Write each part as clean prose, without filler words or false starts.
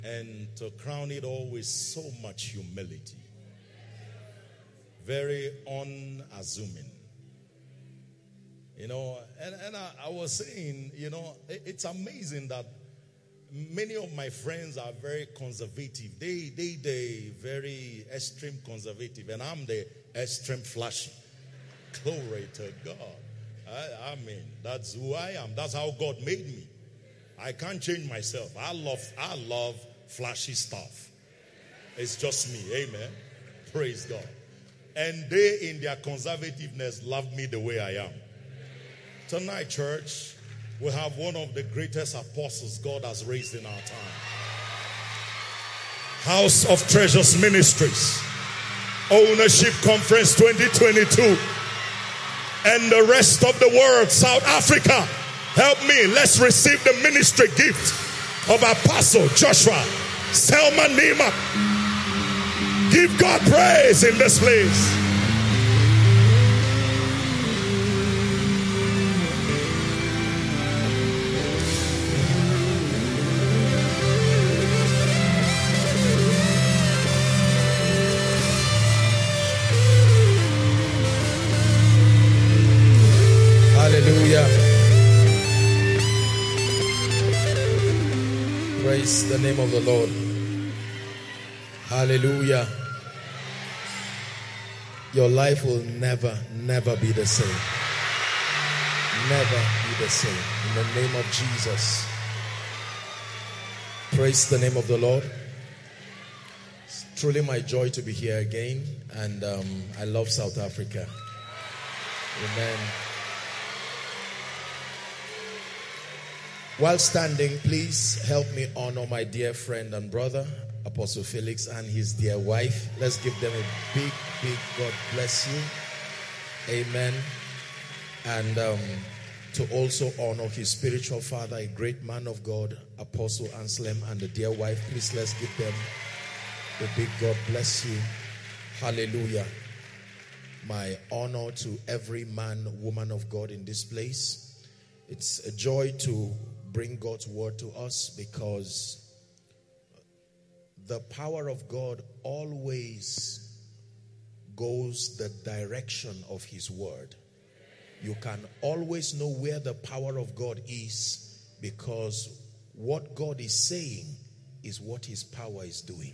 And to crown it all with so much humility. Very unassuming. You know, and I was saying, you know, it's amazing that many of my friends are very conservative. They very extreme conservative, and I'm the extreme flashy. Glory to God. I mean, that's who I am. That's how God made me. I can't change myself. I love flashy stuff. It's just me. Amen. Praise God. And they, in their conservativeness, love me the way I am. Tonight, church, we have one of the greatest apostles God has raised in our time. House of Treasures Ministries, Ownership Conference 2022, and the rest of the world, South Africa. Help me. Let's receive the ministry gift of Apostle Joshua Selman Nima. Give God praise in this place. Hallelujah. Praise the name of the Lord. Hallelujah. Your life will never be the same. Never be the same. In the name of Jesus. Praise the name of the Lord. It's truly my joy to be here again. And I love South Africa. Amen. While standing, please help me honor my dear friend and brother, Apostle Felix, and his dear wife. Let's give them a big God bless you. Amen. And to also honor his spiritual father, a great man of God, Apostle Anselm, and the dear wife. Please let's give them a big God bless you. Hallelujah. My honor to every man, woman of God in this place. It's a joy to bring God's word to us, because the power of God always goes the direction of his word. You can always know where the power of God is, because what God is saying is what his power is doing.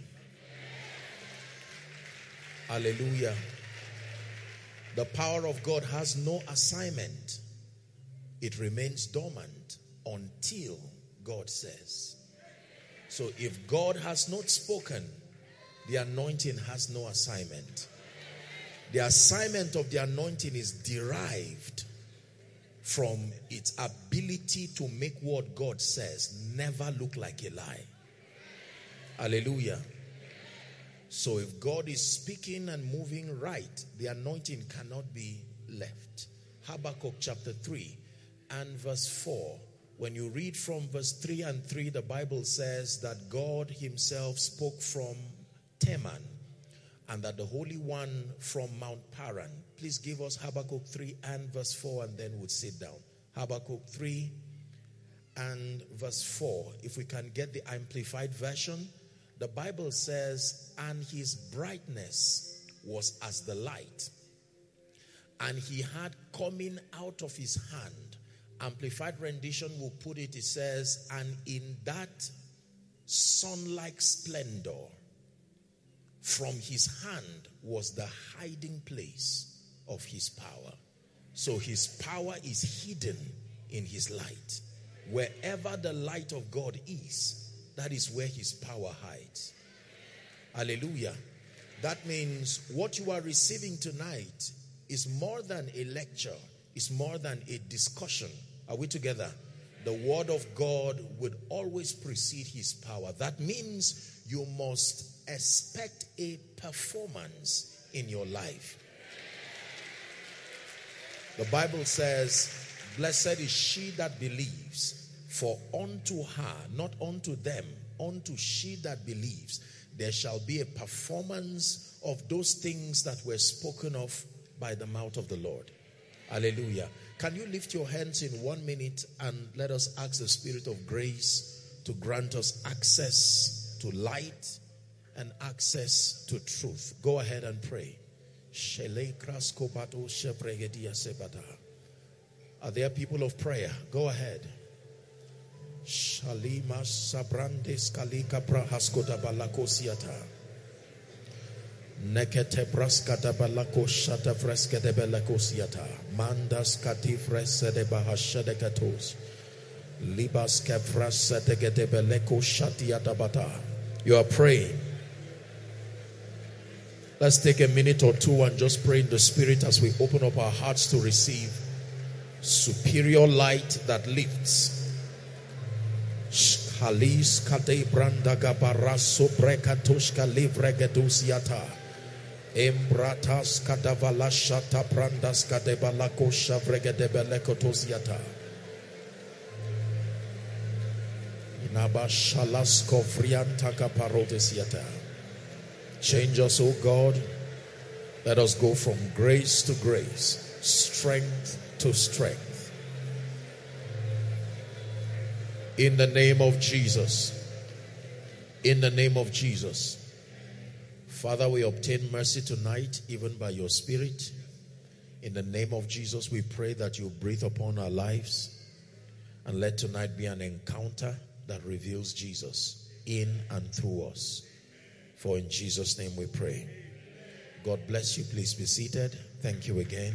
Hallelujah. The power of God has no assignment. It remains dormant until God says. So if God has not spoken, the anointing has no assignment. The assignment of the anointing is derived from its ability to make what God says never look like a lie. Hallelujah. So if God is speaking and moving right, the anointing cannot be left. Habakkuk chapter 3 and verse 4. When you read from verse 3 and 3, the Bible says that God himself spoke from Teman, and that the Holy One from Mount Paran. Please give us Habakkuk 3 and verse 4, and then we'll sit down. Habakkuk 3 and verse 4. If we can get the amplified version, the Bible says, and his brightness was as the light, and he had coming out of his hand. Amplified rendition will put it, it says, and in that sun-like splendor, from his hand was the hiding place of his power. So his power is hidden in his light. Wherever the light of God is, that is where his power hides. Hallelujah. That means what you are receiving tonight is more than a lecture. It's more than a discussion. Are we together? The word of God would always precede his power. That means you must expect a performance in your life. The Bible says, blessed is she that believes, for unto her, not unto them, unto she that believes, there shall be a performance of those things that were spoken of by the mouth of the Lord. Hallelujah. Can you lift your hands in 1 minute and let us ask the Spirit of grace to grant us access to light and access to truth. Go ahead and pray. Are there people of prayer? Go ahead. Shalima Sabrandes Kalika Prahaskota Balakosiata. Nekete Braskata Balako Shata Freskete Belakosiata. Mandas Katifres de Bahashadekatos. Libas Kefras Setegete Beleko Shatiata Bata. You are praying. Let's take a minute or two and just pray in the Spirit as we open up our hearts to receive superior light that lifts. Halis kate branda gabaraso brekatoshka livregedusiata. Embratas kadavala shata brandas kadebalako shavregedebelekotosiata. Inabashalas kovrianta kaparotesiata. Change us, O God. Let us go from grace to grace, strength to strength. In the name of Jesus. In the name of Jesus. Father, we obtain mercy tonight, even by your Spirit. In the name of Jesus, we pray that you breathe upon our lives. And let tonight be an encounter that reveals Jesus in and through us. For in Jesus' name we pray. God bless you. Please be seated. Thank you again.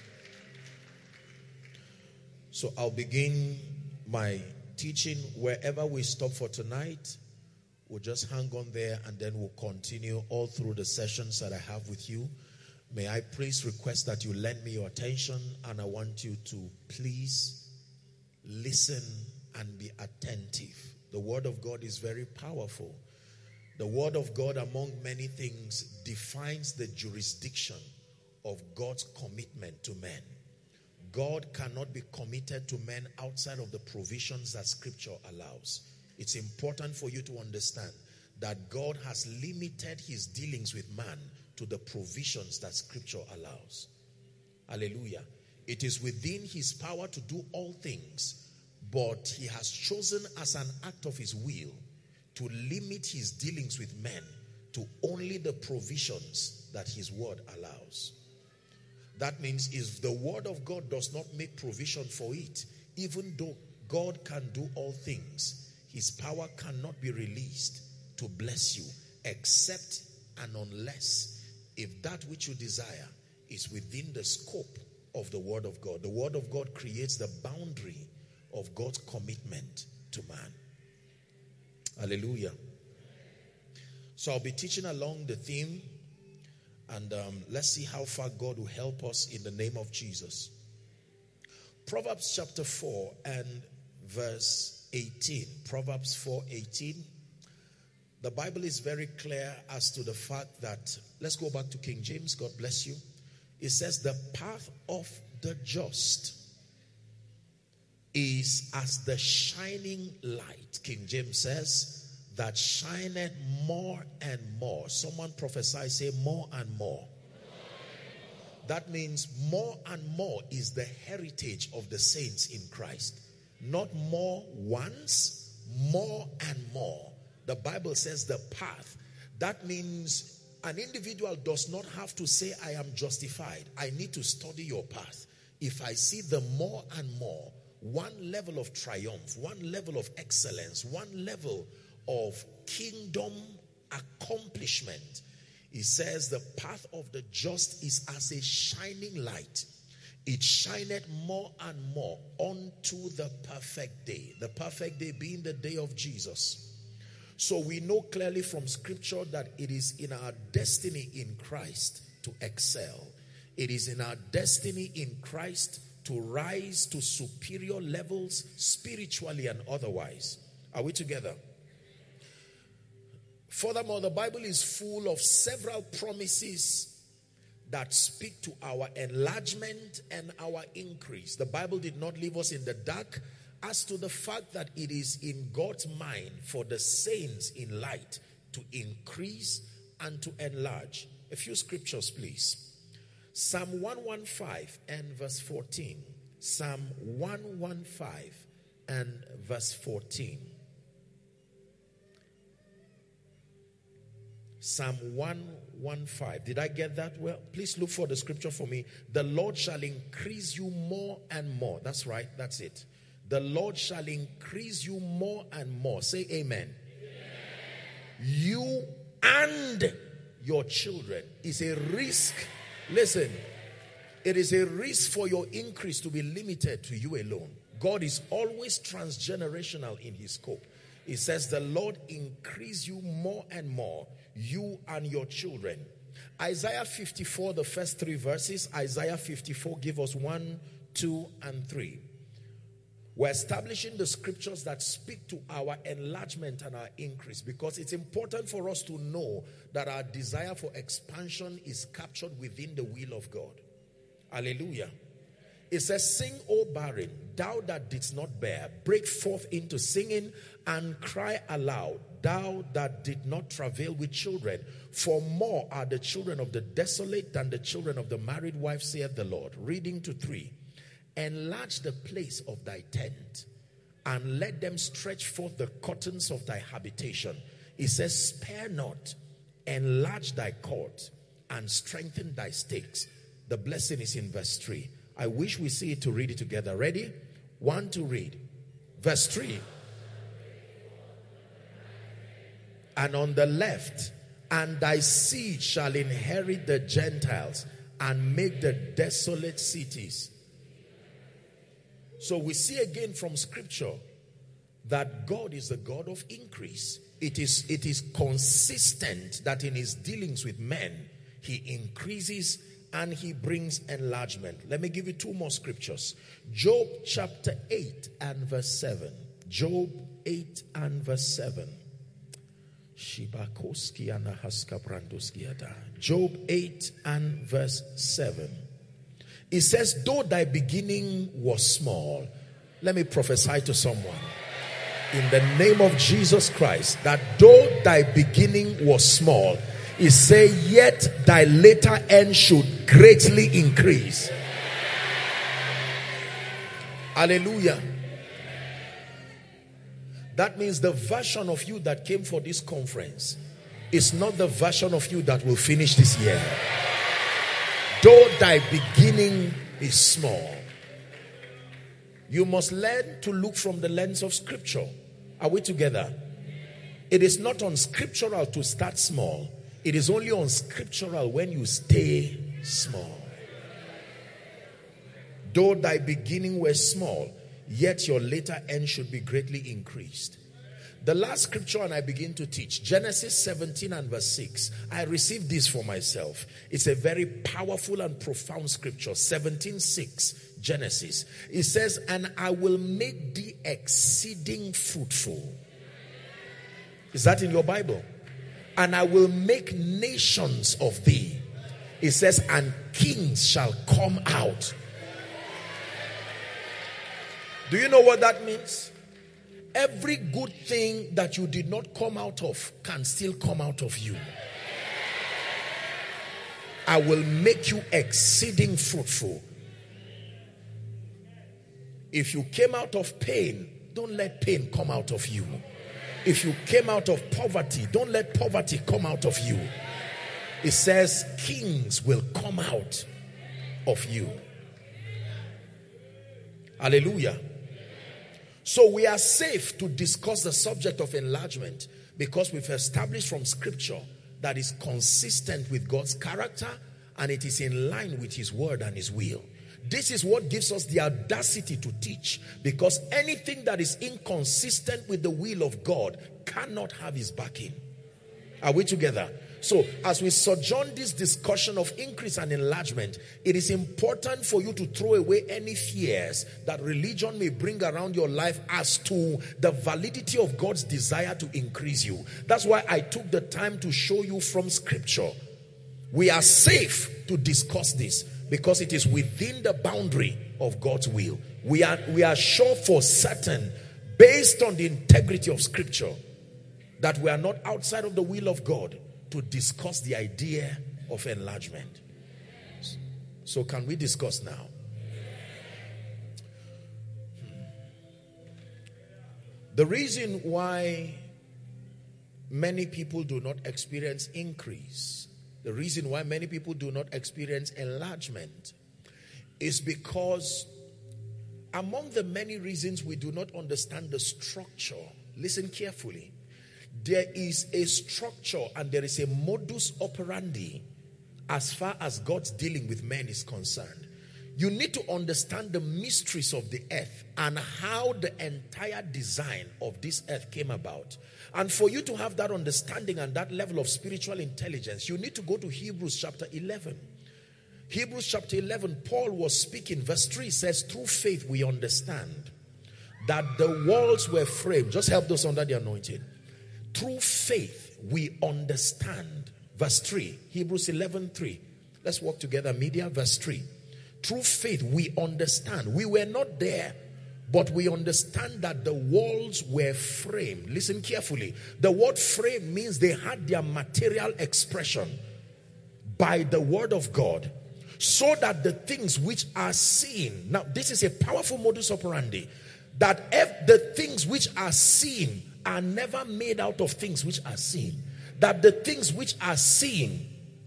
So I'll begin my teaching wherever we stop for tonight. We'll just hang on there and then we'll continue all through the sessions that I have with you. May I please request that you lend me your attention, and I want you to please listen and be attentive. The Word of God is very powerful. The Word of God, among many things, defines the jurisdiction of God's commitment to men. God cannot be committed to men outside of the provisions that Scripture allows. It's important for you to understand that God has limited his dealings with man to the provisions that Scripture allows. Hallelujah. It is within his power to do all things, but he has chosen as an act of his will to limit his dealings with men to only the provisions that his word allows. That means if the word of God does not make provision for it, even though God can do all things, his power cannot be released to bless you, except and unless if that which you desire is within the scope of the word of God. The word of God creates the boundary of God's commitment to man. Hallelujah. So I'll be teaching along the theme, and let's see how far God will help us in the name of Jesus. Proverbs chapter 4 and verse 18. Proverbs 4:18. The Bible is very clear as to the fact that, let's go back to King James, God bless you. It says, the path of the just is as the shining light. King James says, that shineth more and more. Someone prophesy, say more and more. That means more and more is the heritage of the saints in Christ. Not more once, more and more. The Bible says the path. That means an individual does not have to say, I am justified. I need to study your path. If I see the more and more, one level of triumph, one level of excellence, one level of kingdom accomplishment. He says the path of the just is as a shining light. It shineth more and more unto the perfect day. The perfect day being the day of Jesus. So we know clearly from Scripture that it is in our destiny in Christ to excel. It is in our destiny in Christ to rise to superior levels spiritually and otherwise. Are we together? Furthermore, the Bible is full of several promises that speak to our enlargement and our increase. The Bible did not leave us in the dark as to the fact that it is in God's mind for the saints in light to increase and to enlarge. A few scriptures, please. Psalm 115 and verse 14. Psalm 115 and verse 14. Psalm 115. Did I get that well? Please look for the scripture for me. The Lord shall increase you more and more. That's right. That's it. The Lord shall increase you more and more. Say amen. You and your children. Is a risk. Listen, it is a risk for your increase to be limited to you alone. God is always transgenerational in his scope. It says the Lord increase you more and more, you and your children. Isaiah 54, the first 3 verses. Isaiah 54, give us 1, 2, and 3. We're establishing the scriptures that speak to our enlargement and our increase, because it's important for us to know that our desire for expansion is captured within the will of God. Hallelujah. It says, sing, O barren, thou that didst not bear, break forth into singing and cry aloud, thou that did not travail with children. For more are the children of the desolate than the children of the married wife, saith the Lord. Reading to 3. Enlarge the place of thy tent, and let them stretch forth the curtains of thy habitation. It says, spare not, enlarge thy court, and strengthen thy stakes. The blessing is in verse 3. I wish we see it to read it together. Ready? 1 to read. Verse 3. And on the left, and thy seed shall inherit the Gentiles, and make the desolate cities. So we see again from scripture that God is the God of increase. It is consistent that in his dealings with men, he increases and he brings enlargement. Let me give you 2 more scriptures. Job chapter 8 and verse 7. Job 8 and verse 7. Job 8 and verse 7. It says, though thy beginning was small. Let me prophesy to someone in the name of Jesus Christ that though thy beginning was small, it say, yet thy later end should greatly increase. Hallelujah. That means the version of you that came for this conference is not the version of you that will finish this year. Though thy beginning is small. You must learn to look from the lens of scripture. Are we together? It is not unscriptural to start small. It is only unscriptural when you stay small. Though thy beginning was small, yet your later end should be greatly increased. The last scripture, and I begin to teach, Genesis 17 and verse 6. I received this for myself. It's a very powerful and profound scripture. 17:6, Genesis. It says, and I will make thee exceeding fruitful. Is that in your Bible? And I will make nations of thee. It says, and kings shall come out. Do you know what that means? Every good thing that you did not come out of can still come out of you. I will make you exceeding fruitful. If you came out of pain, don't let pain come out of you. If you came out of poverty, don't let poverty come out of you. It says kings will come out of you. Hallelujah. So we are safe to discuss the subject of enlargement because we've established from scripture that is consistent with God's character and it is in line with his word and his will. This is what gives us the audacity to teach, because anything that is inconsistent with the will of God cannot have his backing. Are we together? So as we sojourn this discussion of increase and enlargement, it is important for you to throw away any fears that religion may bring around your life as to the validity of God's desire to increase you. That's why I took the time to show you from scripture. We are safe to discuss this because it is within the boundary of God's will. We are sure for certain, based on the integrity of scripture, that we are not outside of the will of God to discuss the idea of enlargement. So can we discuss now? The reason why many people do not experience increase, the reason why many people do not experience enlargement, is because among the many reasons we do not understand the structure, listen carefully, there is a structure and there is a modus operandi as far as God's dealing with men is concerned. You need to understand the mysteries of the earth and how the entire design of this earth came about. And for you to have that understanding and that level of spiritual intelligence, you need to go to Hebrews chapter 11. Hebrews chapter 11, Paul was speaking. Verse 3 says, through faith we understand that the worlds were framed. Just help those under the anointing. Through faith we understand. Verse 3, Hebrews 11:3. Let's walk together, media. Verse 3. Through faith we understand. We were not there, but we understand that the worlds were framed. Listen carefully. The word frame means they had their material expression by the word of God, so that the things which are seen. Now, this is a powerful modus operandi. That if the things which are seen are never made out of things which are seen. That the things which are seen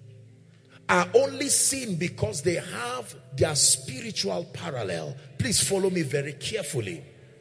are only seen because they have their spiritual parallel. Please follow me very carefully.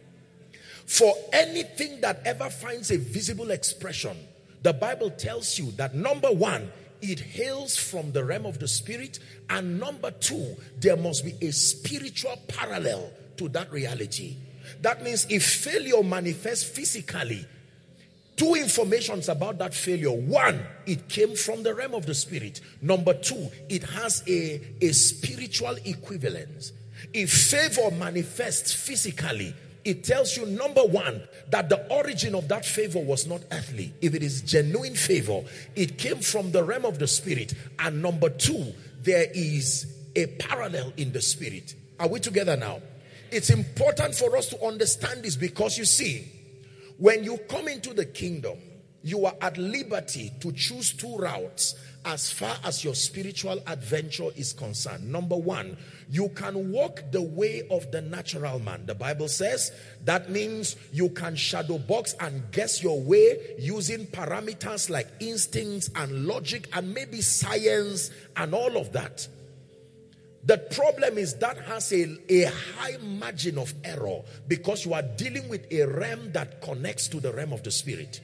For anything that ever finds a visible expression, the Bible tells you that number one, it hails from the realm of the spirit, and number two, there must be a spiritual parallel to that reality. That means if failure manifests physically, two informations about that failure. One, it came from the realm of the spirit. Number two, it has a spiritual equivalence. If favor manifests physically, it tells you, number one, that the origin of that favor was not earthly. If it is genuine favor, it came from the realm of the spirit. And number two, there is a parallel in the spirit. Are we together now? It's important for us to understand this because you see, when you come into the kingdom, you are at liberty to choose two routes as far as your spiritual adventure is concerned. Number one, you can walk the way of the natural man. The Bible says that means you can shadow box and guess your way using parameters like instincts and logic and maybe science and all of that. The problem is that has a high margin of error because you are dealing with a realm that connects to the realm of the spirit.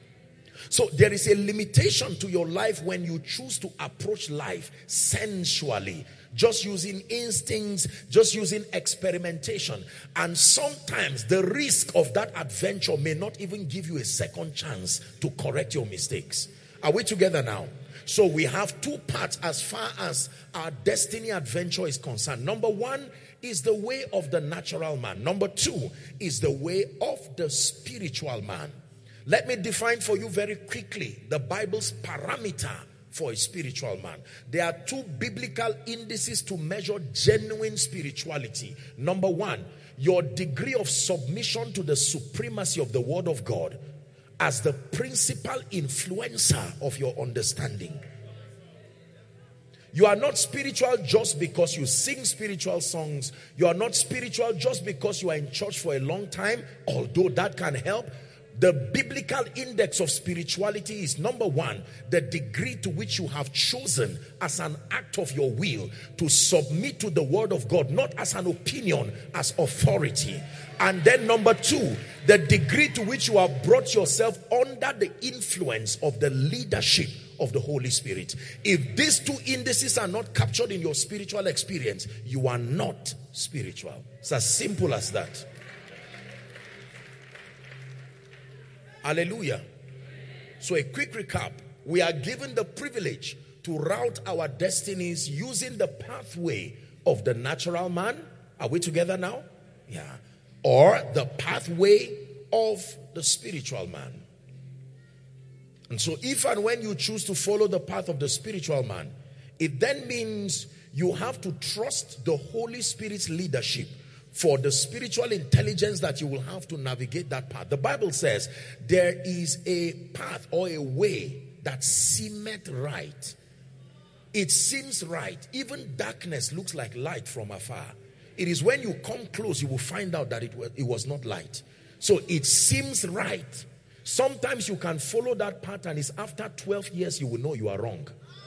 So there is a limitation to your life when you choose to approach life sensually, just using instincts, just using experimentation. And sometimes the risk of that adventure may not even give you a second chance to correct your mistakes. Are we together now? So we have two parts as far as our destiny adventure is concerned. Number one is the way of the natural man. Number two is the way of the spiritual man. Let me define for you very quickly the Bible's parameter for a spiritual man. There are two biblical indices to measure genuine spirituality. Number one, your degree of submission to the supremacy of the word of God as the principal influencer of your understanding. You are not spiritual just because you sing spiritual songs. You are not spiritual just because you are in church for a long time, although that can help. The biblical index of spirituality is number one, the degree to which you have chosen as an act of your will to submit to the word of God, not as an opinion, as authority. And then number two, the degree to which you have brought yourself under the influence of the leadership of the Holy Spirit. If these two indices are not captured in your spiritual experience, you are not spiritual. It's as simple as that. Hallelujah. So a quick recap. We are given the privilege to route our destinies using the pathway of the natural man. Are we together now? Yeah. Or the pathway of the spiritual man. And so if and when you choose to follow the path of the spiritual man, it then means you have to trust the Holy Spirit's leadership for the spiritual intelligence that you will have to navigate that path. The Bible says there is a path or a way that seemeth right. It seems right. Even darkness looks like light from afar. It is when you come close you will find out that it was not light. So it seems right. Sometimes you can follow that pattern. It's after 12 years you will know you are wrong.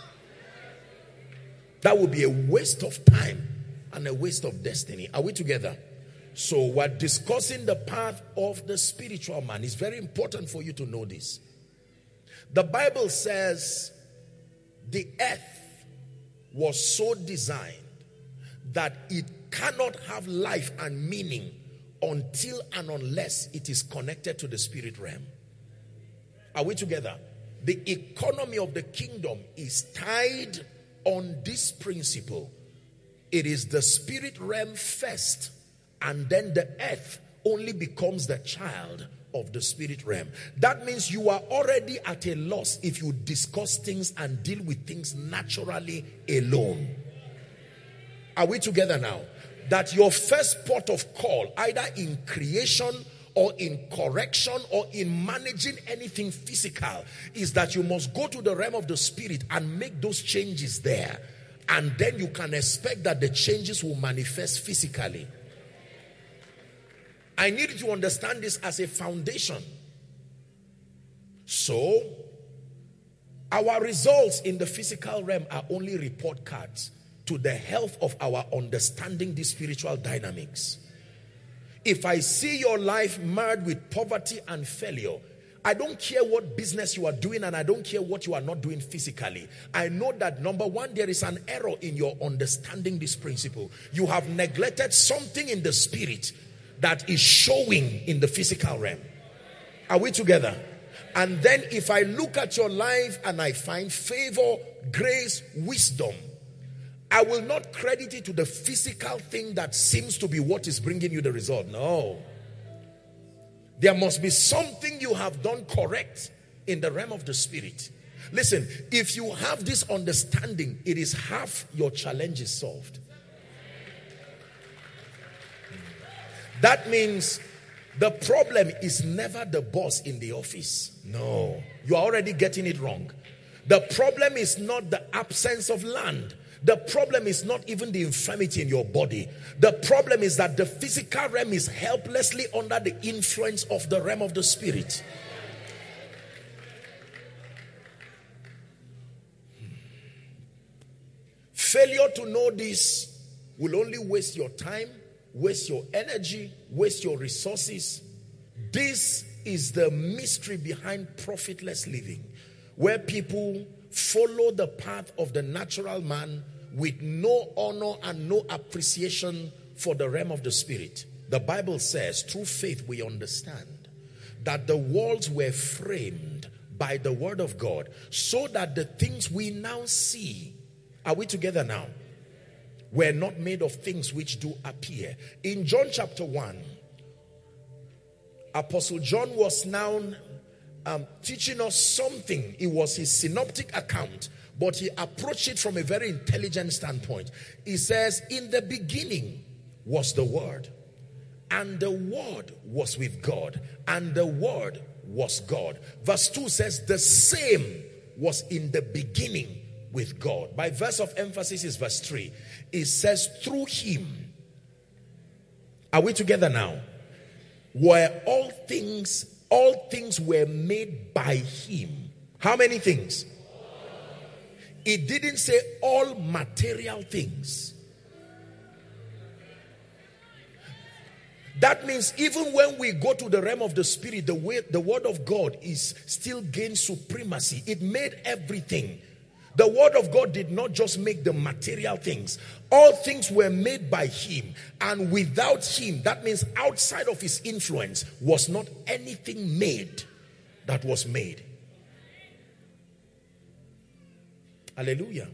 That would be a waste of time and a waste of destiny. Are we together? So we're discussing the path of the spiritual man. It's very important for you to know this. The Bible says the earth was so designed that it cannot have life and meaning until and unless it is connected to the spirit realm. Are we together? The economy of the kingdom is tied on this principle. It is the spirit realm first, and then the earth only becomes the child of the spirit realm. That means you are already at a loss if you discuss things and deal with things naturally alone. Are we together now? That your first port of call, either in creation or in correction or in managing anything physical, is that you must go to the realm of the spirit and make those changes there. And then you can expect that the changes will manifest physically. I need you to understand this as a foundation. So, our results in the physical realm are only report cards to the health of our understanding these spiritual dynamics. If I see your life marred with poverty and failure, I don't care what business you are doing and I don't care what you are not doing physically. I know that number one, there is an error in your understanding this principle. You have neglected something in the spirit that is showing in the physical realm. Are we together? And then if I look at your life and I find favor, grace, wisdom, I will not credit it to the physical thing that seems to be what is bringing you the result. No. There must be something you have done correct in the realm of the spirit. Listen, if you have this understanding, it is half your challenges solved. That means the problem is never the boss in the office. No, you are already getting it wrong. The problem is not the absence of land. The problem is not even the infirmity in your body. The problem is that the physical realm is helplessly under the influence of the realm of the spirit. Failure to know this will only waste your time, waste your energy, waste your resources. This is the mystery behind profitless living, where people follow the path of the natural man with no honor and no appreciation for the realm of the spirit. The Bible says, through faith we understand that the worlds were framed by the word of God, so that the things we now see, are we together now? Were not made of things which do appear. In John chapter 1, Apostle John was now teaching us something. It was his synoptic account, but he approached it from a very intelligent standpoint. He says, in the beginning was the Word, and the Word was with God, and the Word was God. Verse 2 says, the same was in the beginning with God. My verse of emphasis is verse 3. It says, through him, are we together now? Were all things were made by him. How many things? It didn't say all material things. That means even when we go to the realm of the spirit, the word of God is still gains supremacy. It made everything. The word of God did not just make the material things. All things were made by him, and without him, that means outside of his influence, was not anything made that was made. Hallelujah.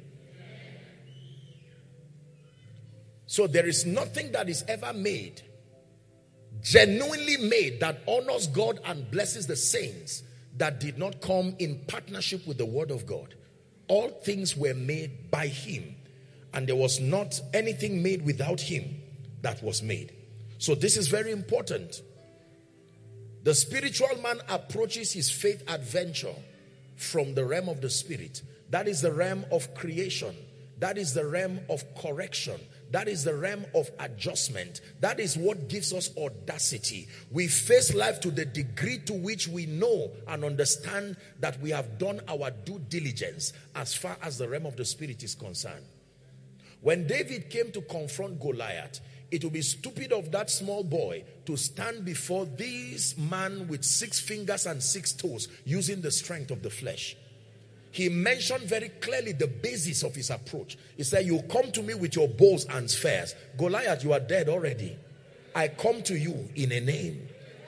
So there is nothing that is ever made, genuinely made, that honors God and blesses the saints, that did not come in partnership with the word of God. All things were made by him, and there was not anything made without him that was made. So this is very important. The spiritual man approaches his faith adventure from the realm of the spirit. That is the realm of creation. That is the realm of correction. That is the realm of adjustment. That is what gives us audacity. We face life to the degree to which we know and understand that we have done our due diligence as far as the realm of the spirit is concerned. When David came to confront Goliath, it would be stupid of that small boy to stand before this man with 6 fingers and 6 toes using the strength of the flesh. He mentioned very clearly the basis of his approach. He said, you come to me with your bows and spears. Goliath, you are dead already. I come to you in a name.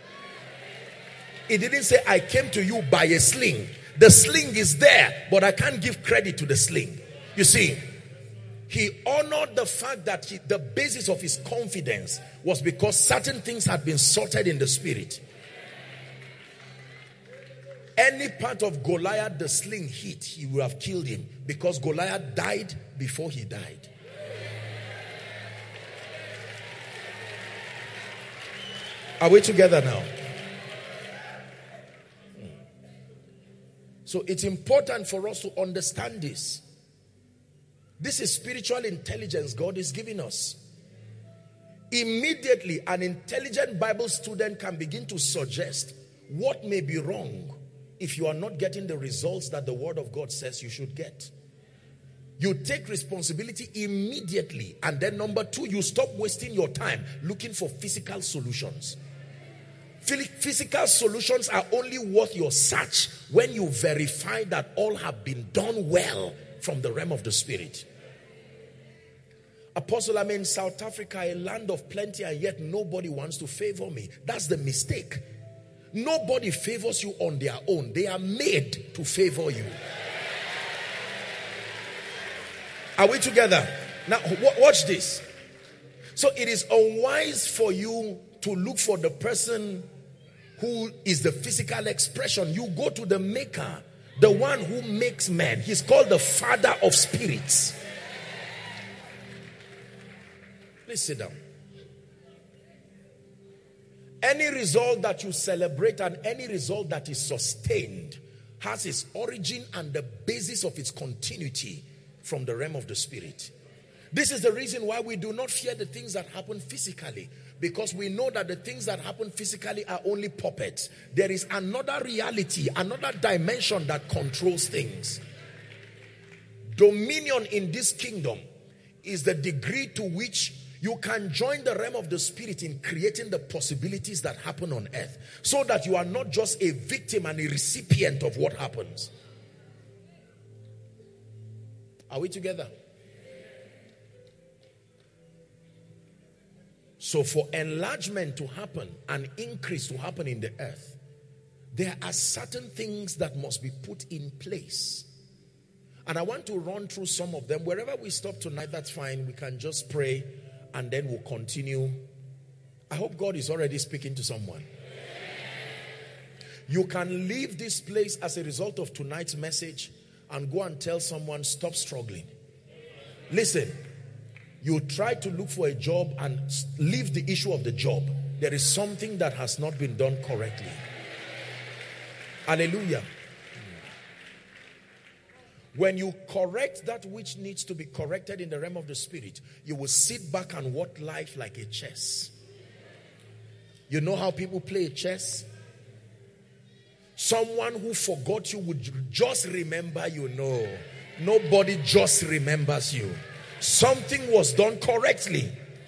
He didn't say, I came to you by a sling. The sling is there, but I can't give credit to the sling. You see, he honored the fact that the basis of his confidence was because certain things had been sorted in the spirit. Any part of Goliath the sling hit, he would have killed him, because Goliath died before he died. Are we together now? So it's important for us to understand this. This is spiritual intelligence God is giving us. Immediately, an intelligent Bible student can begin to suggest what may be wrong if you are not getting the results that the Word of God says you should get. You take responsibility immediately. And then number 2, you stop wasting your time looking for physical solutions. Physical solutions are only worth your search when you verify that all have been done well from the realm of the spirit. Apostle, I'm in South Africa, a land of plenty, and yet nobody wants to favor me. That's the mistake. Nobody favors you on their own. They are made to favor you. Are we together? Now, watch this. So it is unwise for you to look for the person who is the physical expression. You go to the maker, the one who makes men. He's called the Father of spirits. Please sit down. Any result that you celebrate and any result that is sustained has its origin and the basis of its continuity from the realm of the spirit. This is the reason why we do not fear the things that happen physically, because we know that the things that happen physically are only puppets. There is another reality, another dimension that controls things. Dominion in this kingdom is the degree to which you can join the realm of the spirit in creating the possibilities that happen on earth, so that you are not just a victim and a recipient of what happens. Are we together? So for enlargement to happen, an increase to happen in the earth, there are certain things that must be put in place. And I want to run through some of them. Wherever we stop tonight, that's fine. We can just pray and then we'll continue. I hope God is already speaking to someone. You can leave this place as a result of tonight's message and go and tell someone, stop struggling. Listen, you try to look for a job and leave the issue of the job. There is something that has not been done correctly. Hallelujah. When you correct that which needs to be corrected in the realm of the spirit, you will sit back and watch life like a chess. You know how people play chess? Someone who forgot you would just remember you. No, nobody just remembers you. Something was done correctly.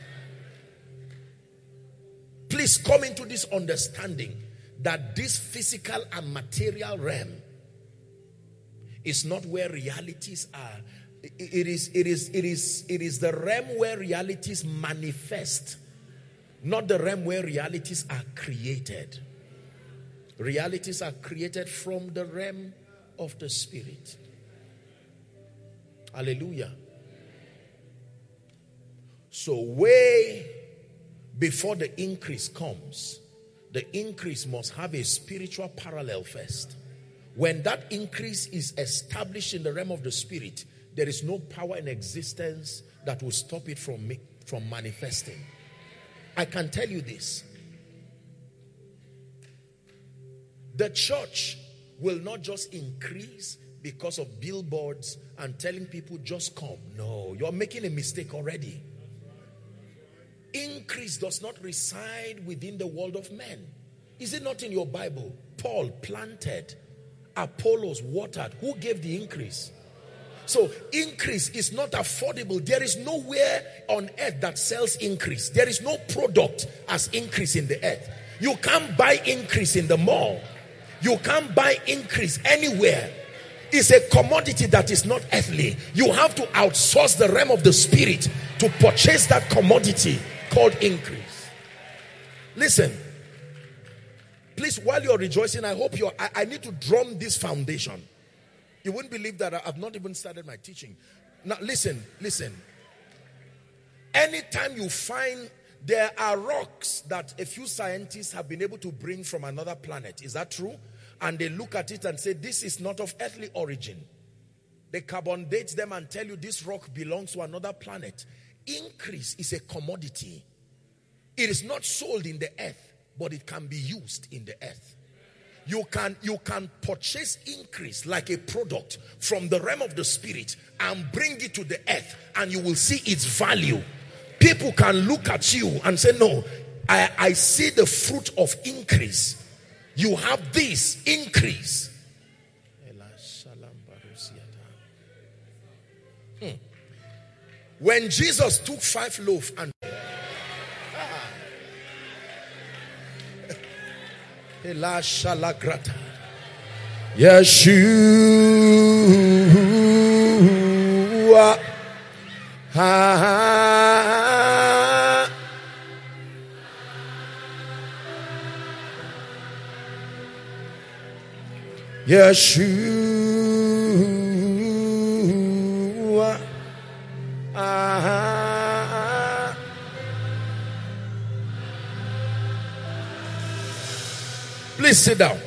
Please come into this understanding that this physical and material realm is not where realities are. It is the realm where realities manifest, not the realm where realities are created. Realities are created from the realm of the spirit. Hallelujah. So way before the increase comes, the increase must have a spiritual parallel first. When that increase is established in the realm of the spirit, there is no power in existence that will stop it from manifesting. I can tell you this. The church will not just increase because of billboards and telling people just come. No, you're making a mistake already. increase does not reside within the world of men. Is it not in your Bible? Paul planted, Apollos watered. Who gave the increase? So increase is not affordable. There is nowhere on earth that sells increase. There is no product as increase in the earth. You can't buy increase in the mall. You can't buy increase anywhere. It's a commodity that is not earthly. You have to outsource the realm of the spirit to purchase that commodity called increase. Listen, please, while you're rejoicing, I hope I need to drum this foundation. You wouldn't believe that I've not even started my teaching. Now listen. Anytime you find there are rocks that a few scientists have been able to bring from another planet, is that true? And they look at it and say, this is not of earthly origin. They carbon date them and tell you this rock belongs to another planet. Increase is a commodity. It is not sold in the earth, but it can be used in the earth. You can purchase increase like a product from the realm of the spirit and bring it to the earth, and you will see its value. People can look at you and say, no, I see the fruit of increase. You have this increase. When Jesus took 5 loaves and Yeshua, Yeshua, please sit down.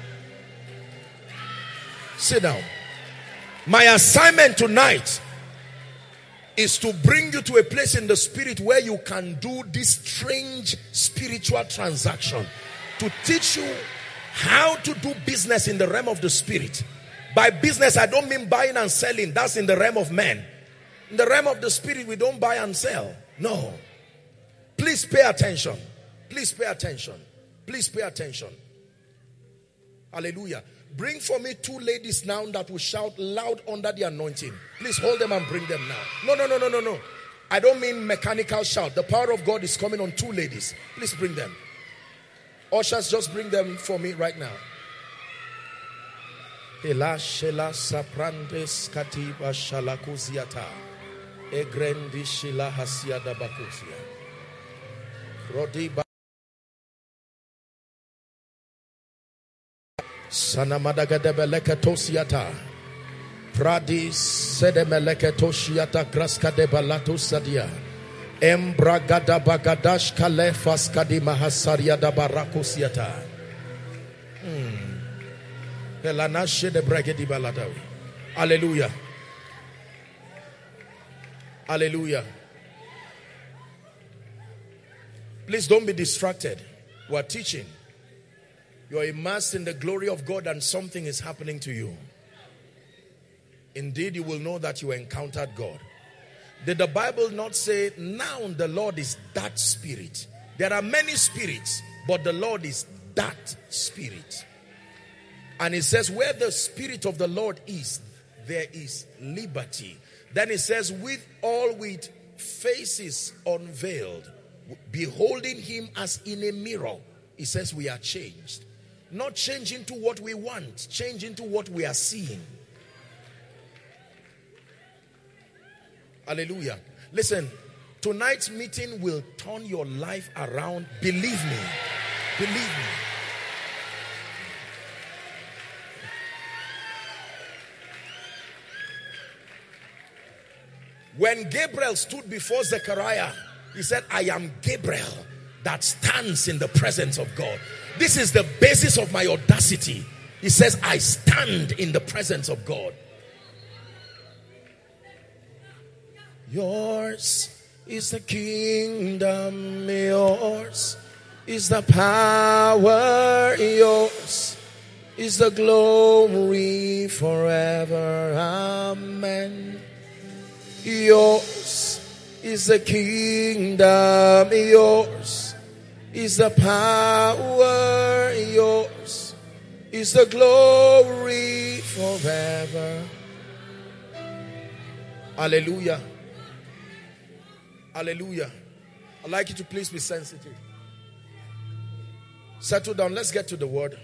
Sit down. My assignment tonight is to bring you to a place in the spirit where you can do this strange spiritual transaction, to teach you how to do business in the realm of the spirit. By business, I don't mean buying and selling. That's in the realm of men. In the realm of the spirit, we don't buy and sell. No. Please pay attention. Please pay attention. Please pay attention. Hallelujah. Bring for me 2 ladies now that will shout loud under the anointing. Please hold them and bring them now. No. I don't mean mechanical shout. The power of God is coming on 2 ladies. Please bring them. Ushers, just bring them for me right now. Sanamadagadebeлекetosiata Pradis sedemeleketosiata graskadebalatusadia Embragada bagadash kalefas kadimahasaria da barakosiata. Pelanashe de bragedi baladawi. Hallelujah. Hallelujah. Please don't be distracted. We're teaching. You are immersed in the glory of God and something is happening to you. Indeed, you will know that you encountered God. Did the Bible not say, now the Lord is that spirit? There are many spirits, but the Lord is that spirit. And it says, where the spirit of the Lord is, there is liberty. Then it says, with faces unveiled, beholding him as in a mirror. It says we are changed. Not change into what we want, change into what we are seeing. Hallelujah. Listen, tonight's meeting will turn your life around. Believe me. Believe me. When Gabriel stood before Zechariah, he said, I am Gabriel that stands in the presence of God. This is the basis of my audacity. He says, I stand in the presence of God. Yours is the kingdom, yours is the power, yours is the glory forever. Amen. Yours is is the kingdom, yours is the power, yours is the glory forever. Hallelujah. Hallelujah. I'd like you to please be sensitive. Settle down. Let's get to the word.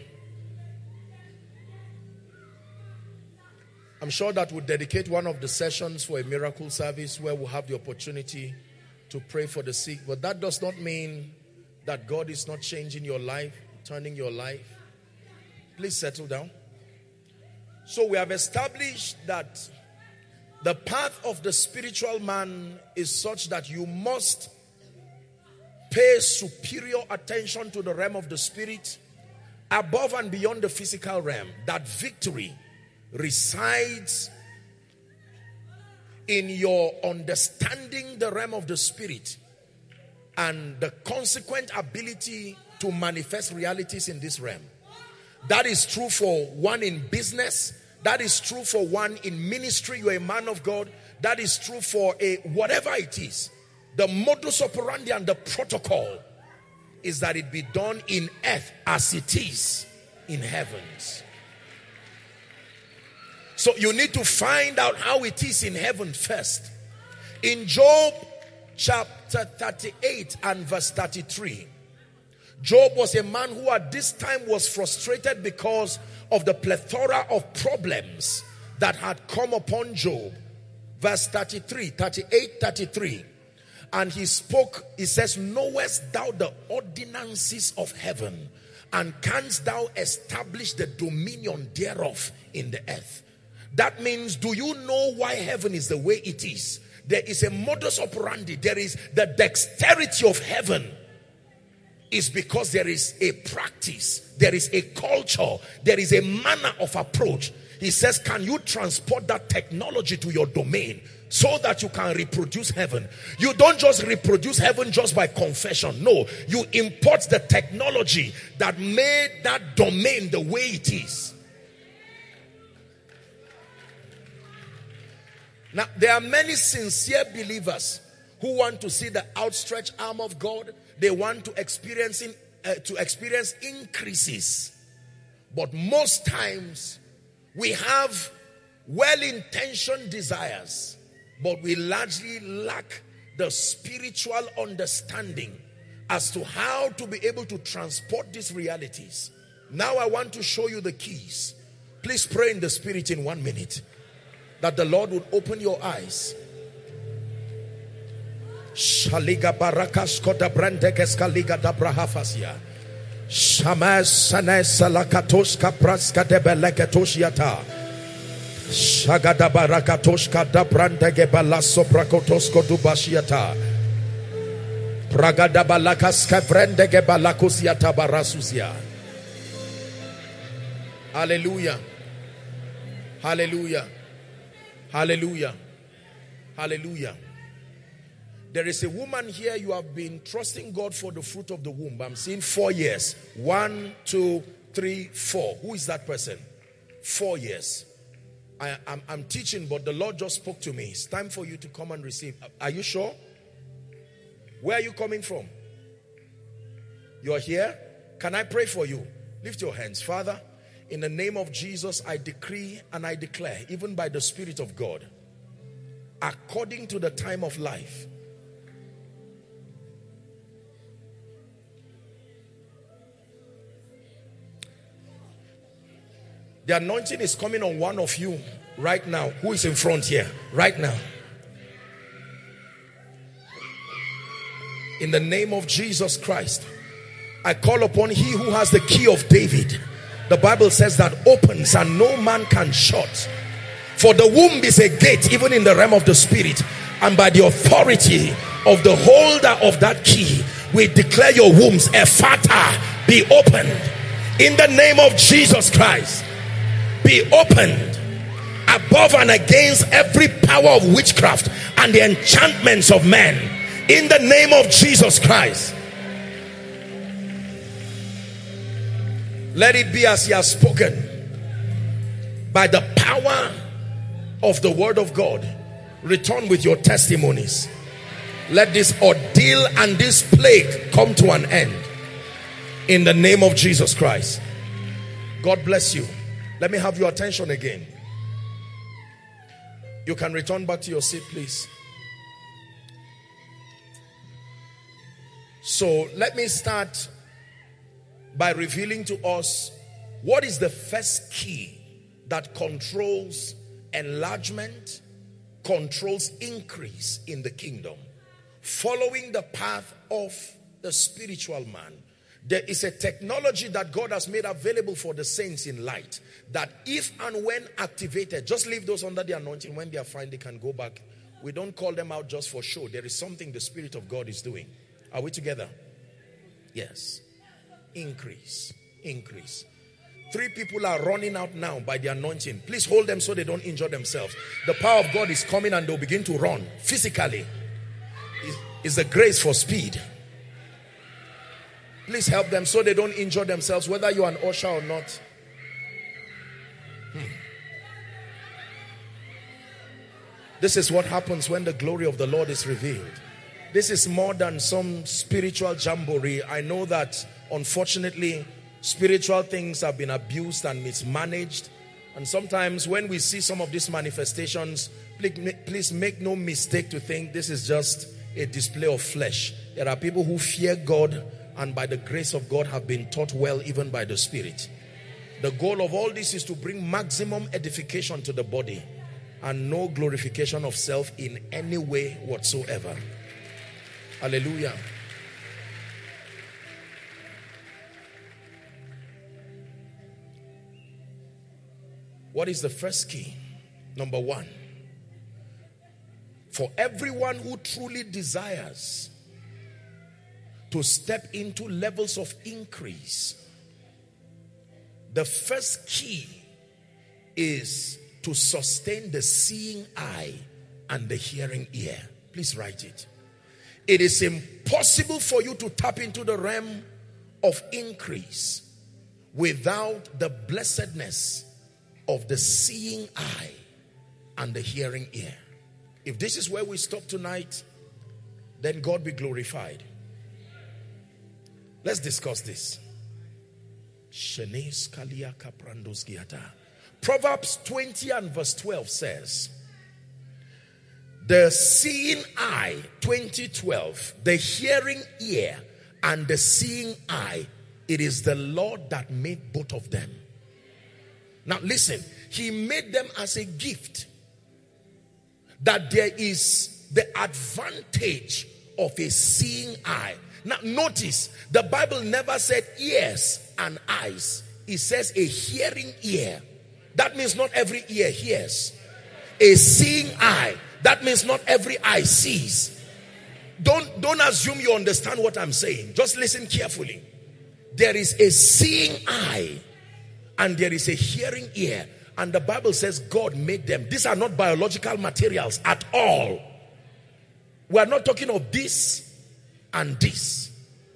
I'm sure that we'll dedicate one of the sessions for a miracle service where we'll have the opportunity to pray for the sick. But that does not mean that God is not changing your life, turning your life. Please settle down. So we have established that the path of the spiritual man is such that you must pay superior attention to the realm of the spirit above and beyond the physical realm. That victory resides in your understanding the realm of the spirit and the consequent ability to manifest realities in this realm. That is true for one in business. That is true for one in ministry. You're a man of God. That is true for a whatever it is. The modus operandi and the protocol is that it be done in earth as it is in heavens. So you need to find out how it is in heaven first. In Job chapter 38 and verse 33, Job was a man who at this time was frustrated because of the plethora of problems that had come upon Job. Verse 33. And he spoke, he says, knowest thou the ordinances of heaven, and canst thou establish the dominion thereof in the earth? That means, do you know why heaven is the way it is? There is a modus operandi. There is the dexterity of heaven. Is because there is a practice, there is a culture, there is a manner of approach. He says, can you transport that technology to your domain so that you can reproduce heaven? You don't just reproduce heaven just by confession. No, you import the technology that made that domain the way it is. Now, there are many sincere believers who want to see the outstretched arm of God. They want to experience increases. But most times, we have well-intentioned desires, but we largely lack the spiritual understanding as to how to be able to transport these realities. Now I want to show you the keys. Please pray in the spirit in 1 minute that the Lord would open your eyes. Shaliga barakas kota brandeges kaliga dabrahafasia. Shamas sanes salakatoska praska debeleketoshiata. Shagada barakatoska dabrandege balaso prakotosko dubashiata. Pragada balakaska vrendege balakusiata barasusia. Hallelujah. Hallelujah. Hallelujah. Hallelujah. There is a woman here, you have been trusting God for the fruit of the womb. I'm seeing 4 years. 1, 2, 3, 4. Who is that person? 4 years. I'm teaching, but the Lord just spoke to me. It's time for you to come and receive. Are you sure? Where are you coming from? You're here? Can I pray for you? Lift your hands. Father, in the name of Jesus, I decree and I declare, even by the Spirit of God, according to the time of life, the anointing is coming on one of you right now. Who is in front here? Right now. In the name of Jesus Christ, I call upon he who has the key of David. The Bible says that opens and no man can shut. For the womb is a gate even in the realm of the spirit. And by the authority of the holder of that key, we declare your wombs, Ephata, be opened. In the name of Jesus Christ. Be opened above and against every power of witchcraft and the enchantments of men. In the name of Jesus Christ. Let it be as he has spoken. By the power of the word of God. Return with your testimonies. Let this ordeal and this plague come to an end in the name of Jesus Christ. God bless you. Let me have your attention again. You can return back to your seat, please. So let me start by revealing to us what is the first key that controls enlargement, controls increase in the kingdom. Following the path of the spiritual man. There is a technology that God has made available for the saints in light, that if and when activated, just leave those under the anointing. When they are fine, they can go back. We don't call them out just for show. There is something the Spirit of God is doing. Are we together? Yes. Increase. Increase. 3 people are running out now by the anointing. Please hold them so they don't injure themselves. The power of God is coming and they'll begin to run physically. It's the grace for speed. Please help them so they don't injure themselves, whether you're an usher or not. This is what happens when the glory of the Lord is revealed. This is more than some spiritual jamboree. I know that, unfortunately, spiritual things have been abused and mismanaged. And sometimes when we see some of these manifestations, please make no mistake to think this is just a display of flesh. There are people who fear God and by the grace of God have been taught well even by the Spirit. The goal of all this is to bring maximum edification to the body and no glorification of self in any way whatsoever. Hallelujah. What is the first key? Number 1. For everyone who truly desires to step into levels of increase, the first key is to sustain the seeing eye and the hearing ear. Please write it. It is impossible for you to tap into the realm of increase without the blessedness of the seeing eye and the hearing ear. If this is where we stop tonight, then God be glorified. Let's discuss this. Proverbs 20 and verse 12 says, the seeing eye, 20:12, the hearing ear and the seeing eye, it is the Lord that made both of them. Now listen, he made them as a gift. That there is the advantage of a seeing eye. Now notice, the Bible never said ears and eyes. It says a hearing ear. That means not every ear hears. A seeing eye. That means not every eye sees. Don't assume you understand what I'm saying. Just listen carefully. There is a seeing eye and there is a hearing ear. And the Bible says God made them. These are not biological materials at all. We are not talking of this and this.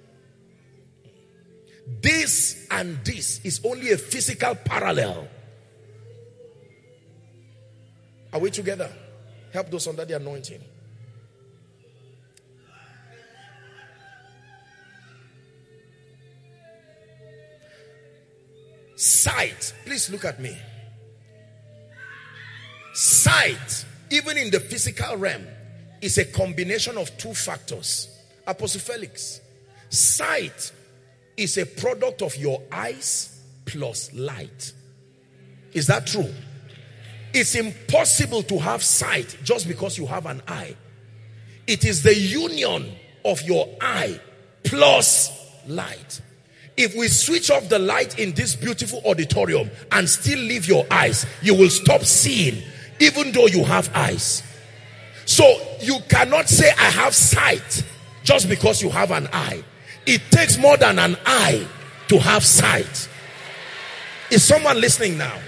This and this is only a physical parallel. Are we together? Help those under the anointing. Sight. Please look at me. Sight, even in the physical realm, is a combination of 2 factors. Apostle Felix, sight is a product of your eyes plus light. Is that true? It's impossible to have sight just because you have an eye. It is the union of your eye plus light. If we switch off the light in this beautiful auditorium and still leave your eyes, you will stop seeing even though you have eyes. So you cannot say I have sight just because you have an eye. It takes more than an eye to have sight. Is someone listening now?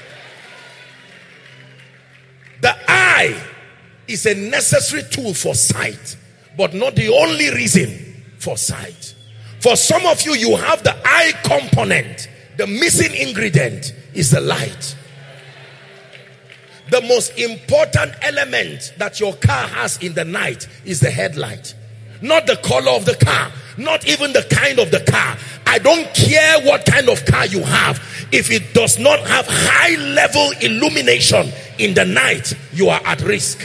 The eye is a necessary tool for sight, but not the only reason for sight. For some of you, you have the eye component. The missing ingredient is the light. The most important element that your car has in the night is the headlight. not the color of the car, not even the kind of the car. I don't care what kind of car you have. If it does not have high level illumination in the night, you are at risk.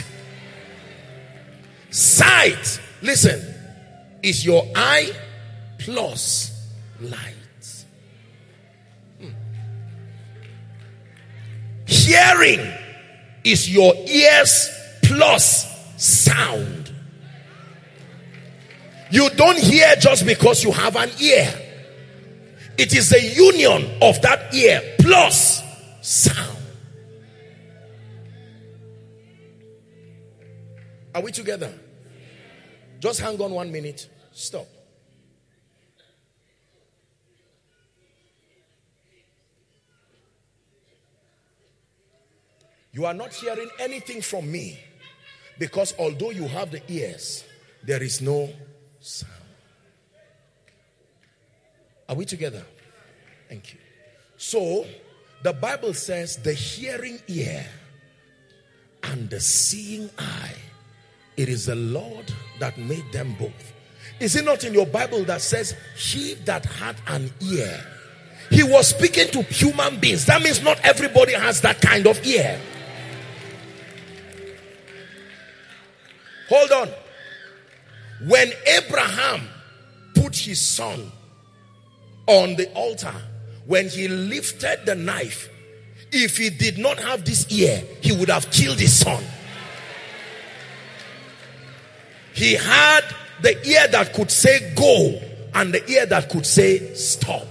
Sight, listen, is your eye plus light. Hearing is your ears plus sound. You don't hear just because you have an ear. It is the union of that ear plus sound. Are we together? Just hang on 1 minute. Stop. You are not hearing anything from me because although you have the ears, there is no sound. Are we together? Thank you. So, the Bible says the hearing ear and the seeing eye, it is the Lord that made them both. Is it not in your Bible that says, he that had an ear? He was speaking to human beings. That means not everybody has that kind of ear. Hold on. When Abraham put his son on the altar, when he lifted the knife, if he did not have this ear, he would have killed his son. He had the ear that could say go and the ear that could say stop.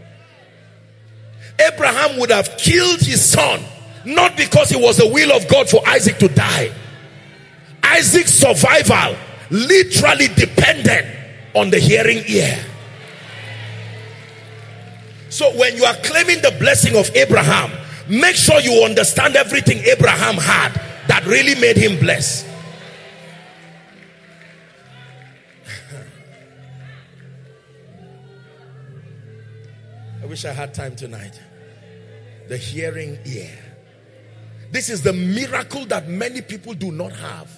Abraham would have killed his son, not because it was the will of God for Isaac to die. Isaac's survival literally depended on the hearing ear. So when you are claiming the blessing of Abraham, make sure you understand everything Abraham had that really made him blessed. I wish I had time tonight. The hearing ear. This is the miracle that many people do not have.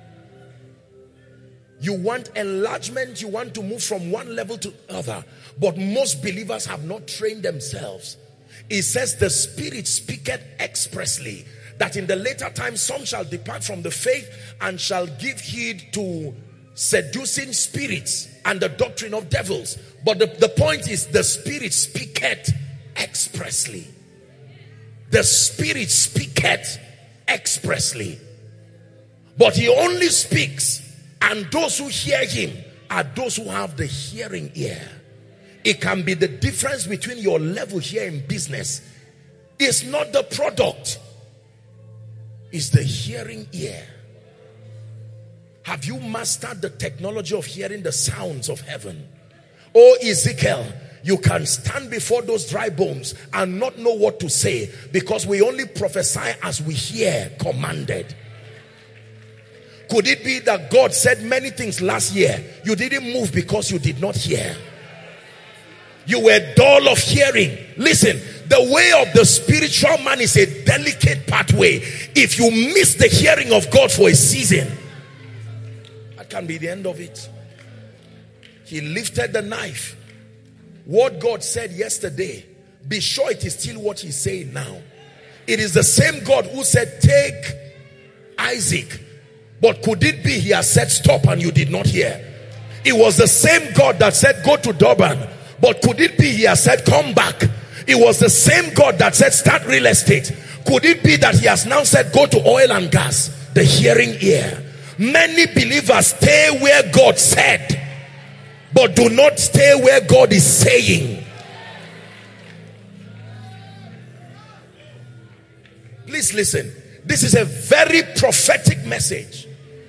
You want enlargement, you want to move from one level to other, but most believers have not trained themselves. It says the Spirit speaketh expressly that in the later time some shall depart from the faith and shall give heed to seducing spirits and the doctrine of devils. But the point is, the Spirit speaketh expressly. The Spirit speaketh expressly. But he only speaks, and those who hear him are those who have the hearing ear. It can be the difference between your level here in business. It's not the product, it's the hearing ear. Have you mastered the technology of hearing the sounds of heaven? Oh, Ezekiel, you can stand before those dry bones and not know what to say, because we only prophesy as we hear commanded. Could it be that God said many things last year? You didn't move because you did not hear. You were dull of hearing. Listen, the way of the spiritual man is a delicate pathway. If you miss the hearing of God for a season, that can be the end of it. He lifted the knife. What God said yesterday, be sure it is still what he's saying now. It is the same God who said take Isaac, but could it be he has said stop and you did not hear? It was the same God that said go to Durban, but could it be he has said come back? It was the same God that said start real estate. Could it be that he has now said go to oil and gas? The hearing ear. Many believers stay where God said, but do not stay where God is saying. Please listen. This is a very prophetic message.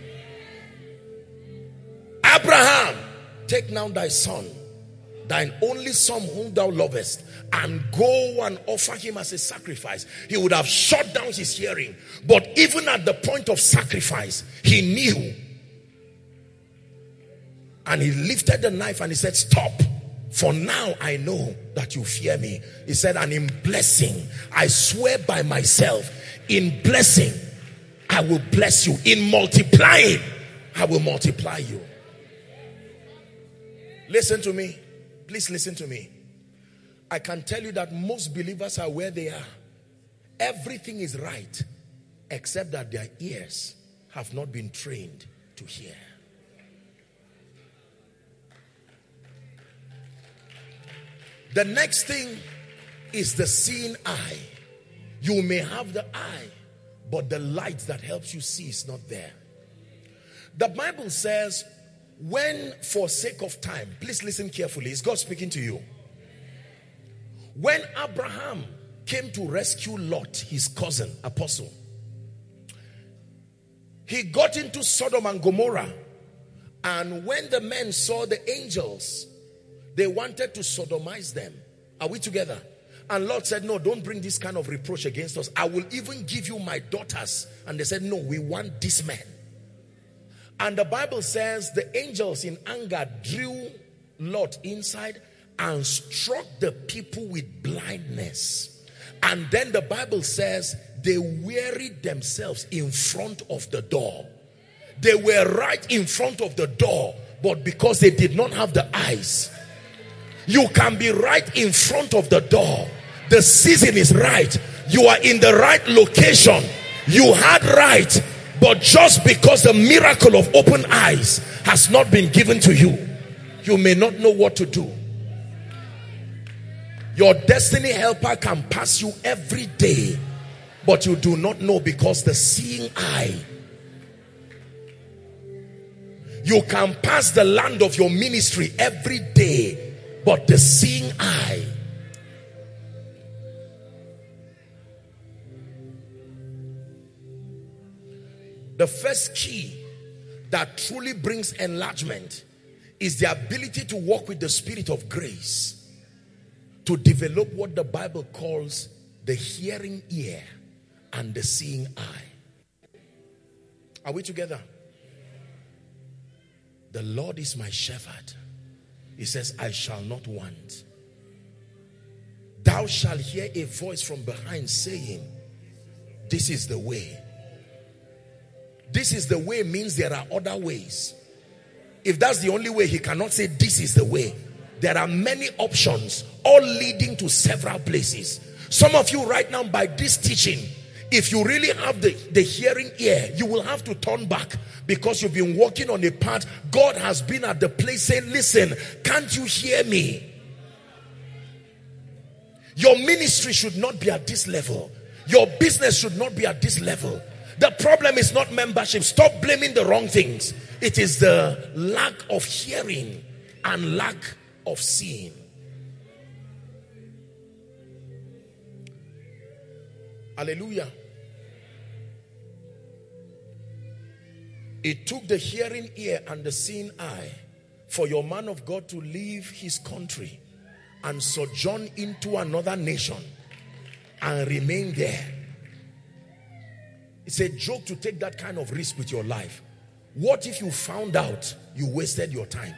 Abraham, take now thy son, thine only son whom thou lovest, and go and offer him as a sacrifice. He would have shut down his hearing, but even at the point of sacrifice, he knew. And he lifted the knife and he said, stop, for now I know that you fear me. He said, and in blessing, I swear by myself, in blessing, I will bless you. In multiplying, I will multiply you. Listen to me. Please listen to me. I can tell you that most believers are where they are. Everything is right, except that their ears have not been trained to hear. The next thing is the seeing eye. You may have the eye, but the light that helps you see is not there. The Bible says, when for sake of time, please listen carefully, is God speaking to you? When Abraham came to rescue Lot, his cousin, apostle, he got into Sodom and Gomorrah, and when the men saw the angels, they wanted to sodomize them. Are we together? And Lot said, no, don't bring this kind of reproach against us. I will even give you my daughters. And they said, no, we want this man. And the Bible says the angels in anger drew Lot inside and struck the people with blindness. And then the Bible says they wearied themselves in front of the door. They were right in front of the door, but because they did not have the eyes. You can be right in front of the door. The season is right. You are in the right location. You had right. But just because the miracle of open eyes has not been given to you, you may not know what to do. Your destiny helper can pass you every day, but you do not know because the seeing eye. You can pass the land of your ministry every day, but the seeing eye. The first key that truly brings enlargement is the ability to walk with the spirit of grace, to develop what the Bible calls the hearing ear and the seeing eye. Are we together? The Lord is my shepherd. He says, I shall not want. Thou shalt hear a voice from behind saying, this is the way. This is the way means there are other ways. If that's the only way, he cannot say this is the way. There are many options, all leading to several places. Some of you right now, by this teaching, if you really have the hearing ear, you will have to turn back, because you've been walking on a path. God has been at the place saying, listen, can't you hear me? Your ministry should not be at this level. Your business should not be at this level. The problem is not membership. Stop blaming the wrong things. It is the lack of hearing and lack of seeing. Hallelujah. It took the hearing ear and the seeing eye for your man of God to leave his country and sojourn into another nation and remain there. It's a joke to take that kind of risk with your life. What if you found out you wasted your time?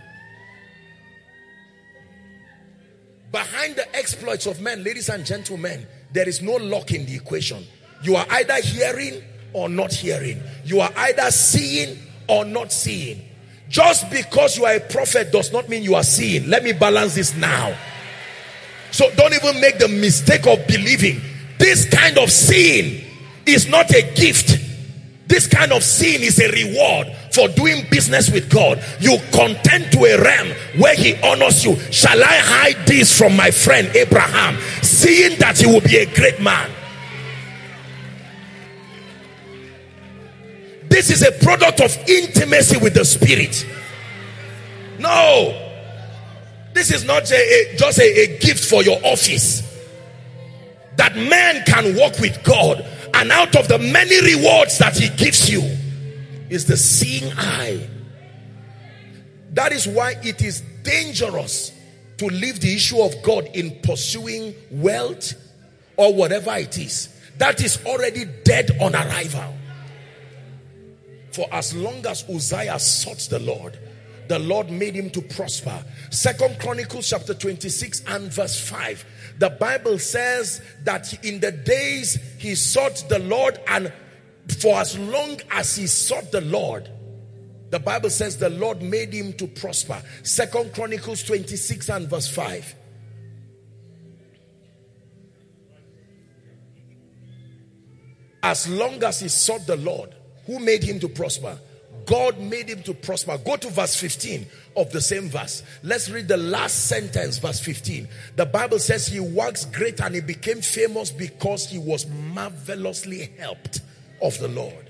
Behind the exploits of men, ladies and gentlemen, there is no luck in the equation. You are either hearing or not hearing. You are either seeing or not seeing. Just because you are a prophet does not mean you are seeing. Let me balance this now. So don't even make the mistake of believing this kind of seeing is not a gift. This kind of seeing is a reward for doing business with God. You contend to a realm where he honors you. Shall I hide this from my friend Abraham, seeing that he will be a great man? This is a product of intimacy with the Spirit. No, this is not just a gift for your office. That man can walk with God, and out of the many rewards that he gives you is the seeing eye. That is why it is dangerous to leave the issue of God in pursuing wealth or whatever it is. That is already dead on arrival. For as long as Uzziah sought the Lord made him to prosper. 2 Chronicles chapter 26 and verse 5. The Bible says that in the days he sought the Lord, and for as long as he sought the Lord, The Bible says the Lord made him to prosper. 2 Chronicles 26 and verse 5. As long as he sought the Lord, who made him to prosper? God made him to prosper. Go to verse 15 of the same verse. Let's read the last sentence, verse 15. The Bible says he waxed great and he became famous because he was marvelously helped of the Lord.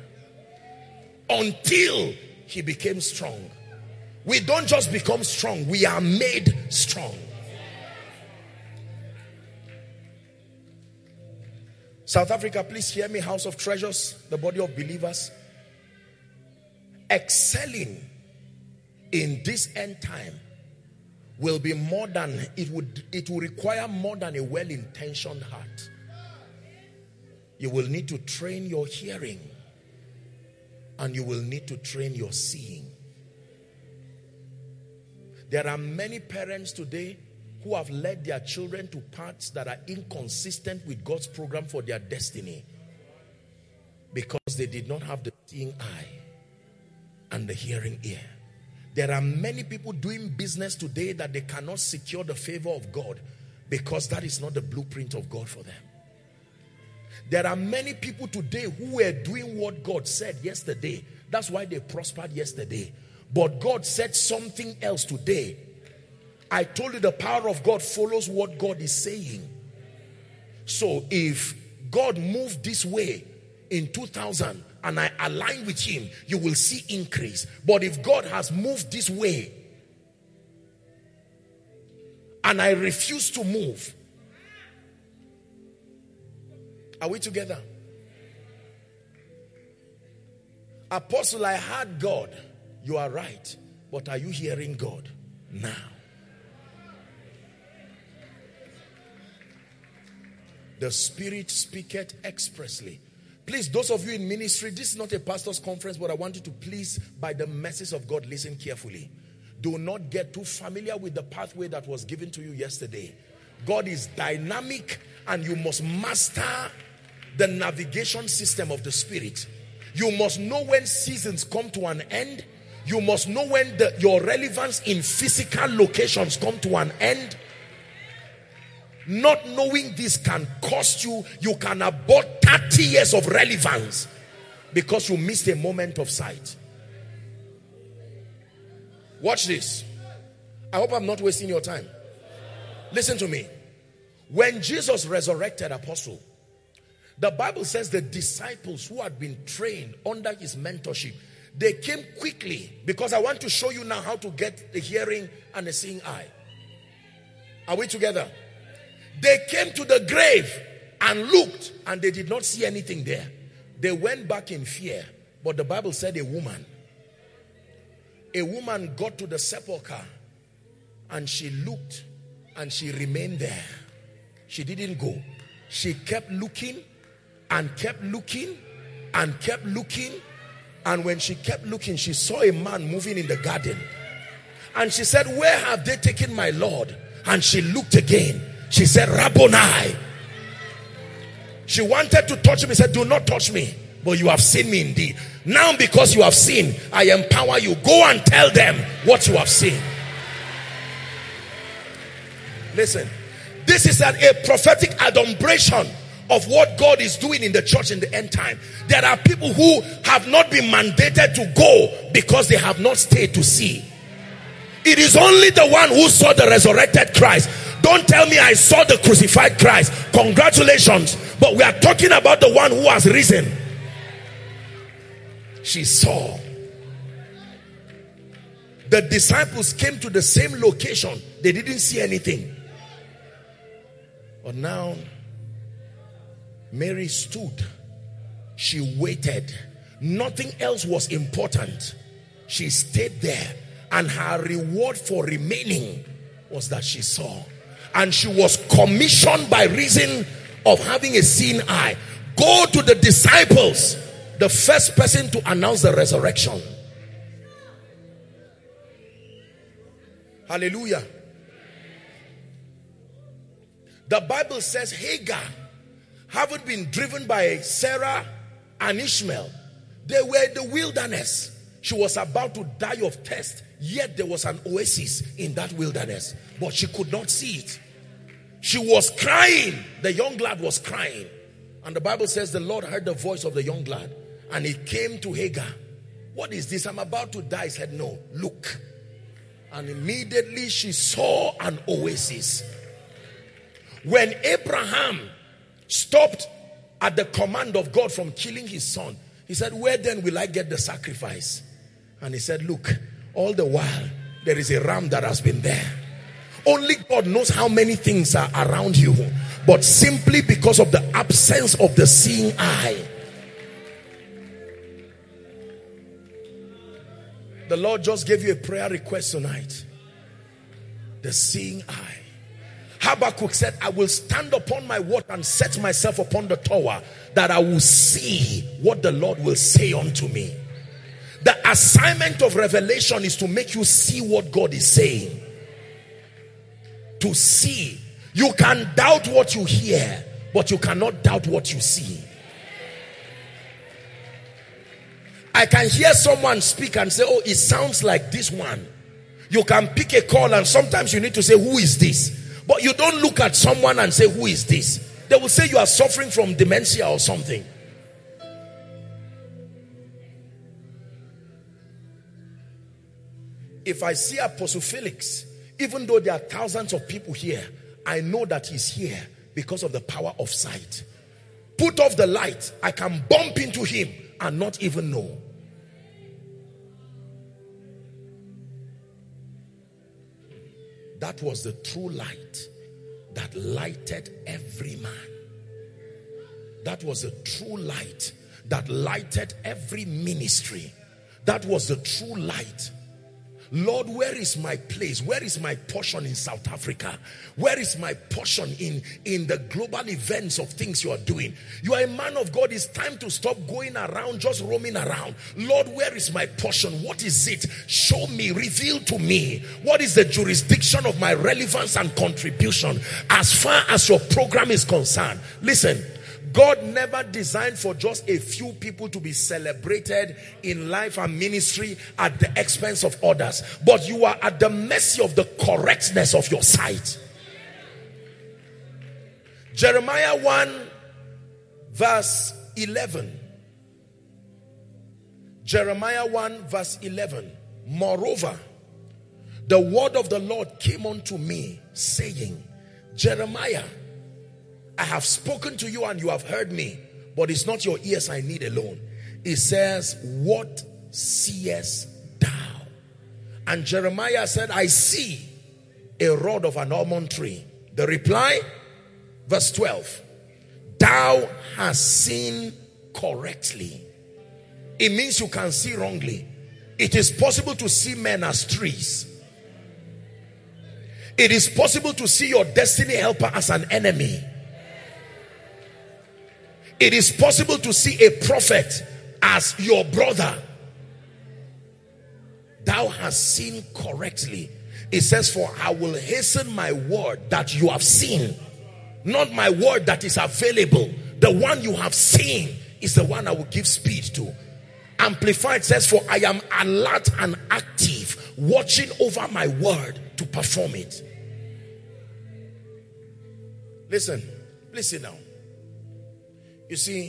Until he became strong. We don't just become strong, we are made strong. South Africa, please hear me, House of Treasures, the body of believers. Excelling in this end time will be more than, it will require more than a well-intentioned heart. You will need to train your hearing and you will need to train your seeing. There are many parents today who have led their children to paths that are inconsistent with God's program for their destiny because they did not have the seeing eye and the hearing ear. There are many people doing business today that they cannot secure the favor of God because that is not the blueprint of God for them. There are many people today who were doing what God said yesterday. That's why they prospered yesterday. But God said something else today. I told you the power of God follows what God is saying. So if God moved this way in 2000 and I align with him, you will see increase. But if God has moved this way and I refuse to move, are we together? Apostle, I heard God. You are right. But are you hearing God now? The Spirit speaketh expressly. Please, those of you in ministry, this is not a pastor's conference, but I want you to please, by the message of God, listen carefully. Do not get too familiar with the pathway that was given to you yesterday. God is dynamic and you must master the navigation system of the Spirit. You must know when seasons come to an end. You must know when your relevance in physical locations come to an end. Not knowing this can cost you. You can abort 30 years of relevance because you missed a moment of sight. Watch this. I hope I'm not wasting your time. Listen to me. When Jesus resurrected, Apostle, the Bible says the disciples who had been trained under his mentorship, they came quickly, because I want to show you now how to get the hearing and the seeing eye. Are we together? They came to the grave and looked and they did not see anything there. They went back in fear. But the Bible said a woman got to the sepulcher and she looked and she remained there. She didn't go. She kept looking and kept looking and kept looking. And when she kept looking, she saw a man moving in the garden. And she said, "Where have they taken my Lord?" And she looked again. She said, "Rabboni." She wanted to touch him. He said, "Do not touch me, but you have seen me indeed. Now because you have seen, I empower you. Go and tell them what you have seen." Listen, this is a prophetic adumbration of what God is doing in the church in the end time. There are people who have not been mandated to go because they have not stayed to see. It is only the one who saw the resurrected Christ. Don't tell me I saw the crucified Christ. Congratulations. But we are talking about the one who has risen. She saw. The disciples came to the same location. They didn't see anything. But now, Mary stood. She waited. Nothing else was important. She stayed there. And her reward for remaining was that she saw. And she was commissioned by reason of having a seeing eye. Go to the disciples, the first person to announce the resurrection. Hallelujah. The Bible says Hagar, having been driven by Sarah and Ishmael, they were in the wilderness. She was about to die of thirst, yet there was an oasis in that wilderness, but she could not see it. She was crying. The young lad was crying. And the Bible says the Lord heard the voice of the young lad, and he came to Hagar. What is this? I'm about to die. He said, no, look. And immediately she saw an oasis. When Abraham stopped at the command of God from killing his son, he said, where then will I get the sacrifice? And he said, look, all the while there is a ram that has been there. Only God knows how many things are around you, but simply because of the absence of the seeing eye. The Lord just gave you a prayer request tonight. The seeing eye. Habakkuk said, I will stand upon my watch and set myself upon the tower, that I will see what the Lord will say unto me. The assignment of revelation is to make you see what God is saying. To see. You can doubt what you hear, but you cannot doubt what you see. I can hear someone speak and say, oh, it sounds like this one. You can pick a call and sometimes you need to say, who is this? But you don't look at someone and say, who is this? They will say you are suffering from dementia or something. If I see Apostle Felix, even though there are thousands of people here, I know that he's here because of the power of sight. Put off the light, I can bump into him and not even know. That was the true light that lighted every man. That was the true light that lighted every ministry. That was the true light. Lord, where is my place? Where is my portion in South Africa? Where is my portion in the global events of things you are doing? You are a man of God. It's time to stop going around, just roaming around. Lord, where is my portion? What is it? Show me, reveal to me. What is the jurisdiction of my relevance and contribution as far as your program is concerned? Listen. God never designed for just a few people to be celebrated in life and ministry at the expense of others. But you are at the mercy of the correctness of your sight. Jeremiah 1 verse 11. Jeremiah 1 verse 11. Moreover, the word of the Lord came unto me, saying, Jeremiah, I have spoken to you and you have heard me, but it's not your ears I need alone. It says, what seest thou? And Jeremiah said, I see a rod of an almond tree. The reply, verse 12, thou hast seen correctly. It means you can see wrongly. It is possible to see men as trees. It is possible to see your destiny helper as an enemy. It is possible to see a prophet as your brother. Thou hast seen correctly. It says, for I will hasten my word that you have seen. Not my word that is available. The one you have seen is the one I will give speed to. Amplified says, for I am alert and active, watching over my word to perform it. Listen now. You see,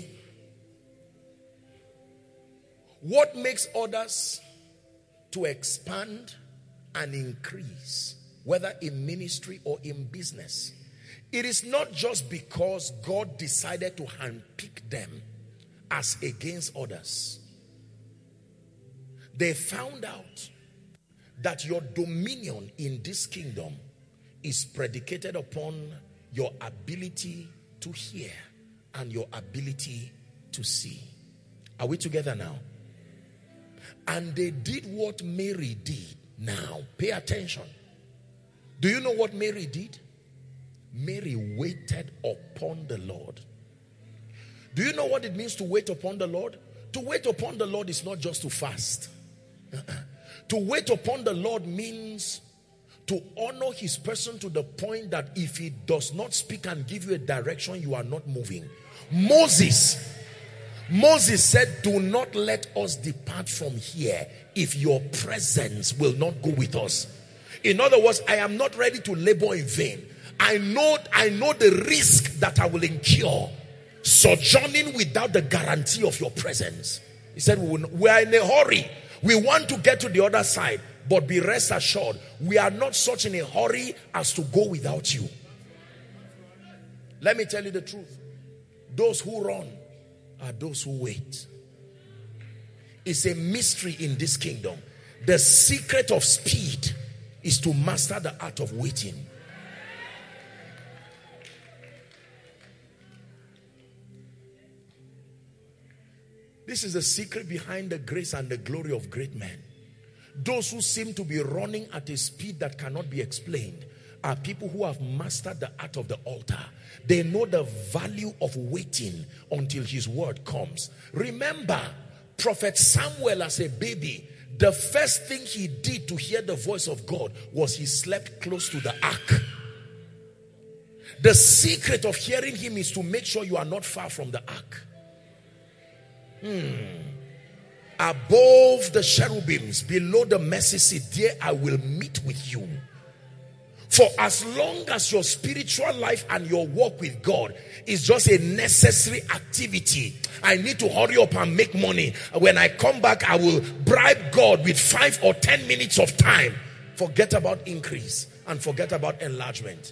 what makes others to expand and increase, whether in ministry or in business, it is not just because God decided to handpick them as against others. They found out that your dominion in this kingdom is predicated upon your ability to hear and your ability to see. Are we together now? And they did what Mary did. Now, pay attention. Do you know what Mary did? Mary waited upon the Lord. Do you know what it means to wait upon the Lord? To wait upon the Lord is not just to fast. To wait upon the Lord means to honor his person to the point that if he does not speak and give you a direction, you are not moving. Moses Moses said, do not let us depart from here if your presence will not go with us. In other words, I am not ready to labor in vain. I know the risk that I will incur sojourning without the guarantee of your presence. He said, we are in a hurry. We want to get to the other side, but be rest assured, we are not such in a hurry as to go without you. Let me tell you the truth. Those who run are those who wait. It's a mystery in this kingdom. The secret of speed is to master the art of waiting. This is the secret behind the grace and the glory of great men. Those who seem to be running at a speed that cannot be explained are people who have mastered the art of the altar. They know the value of waiting until his word comes. Remember, Prophet Samuel as a baby, the first thing he did to hear the voice of God was he slept close to the ark. The secret of hearing him is to make sure you are not far from the ark. Above the cherubims, below the mercy seat, there I will meet with you. For as long as your spiritual life and your walk with God is just a necessary activity, I need to hurry up and make money. When I come back, I will bribe God with 5 or 10 minutes of time. Forget about increase and forget about enlargement.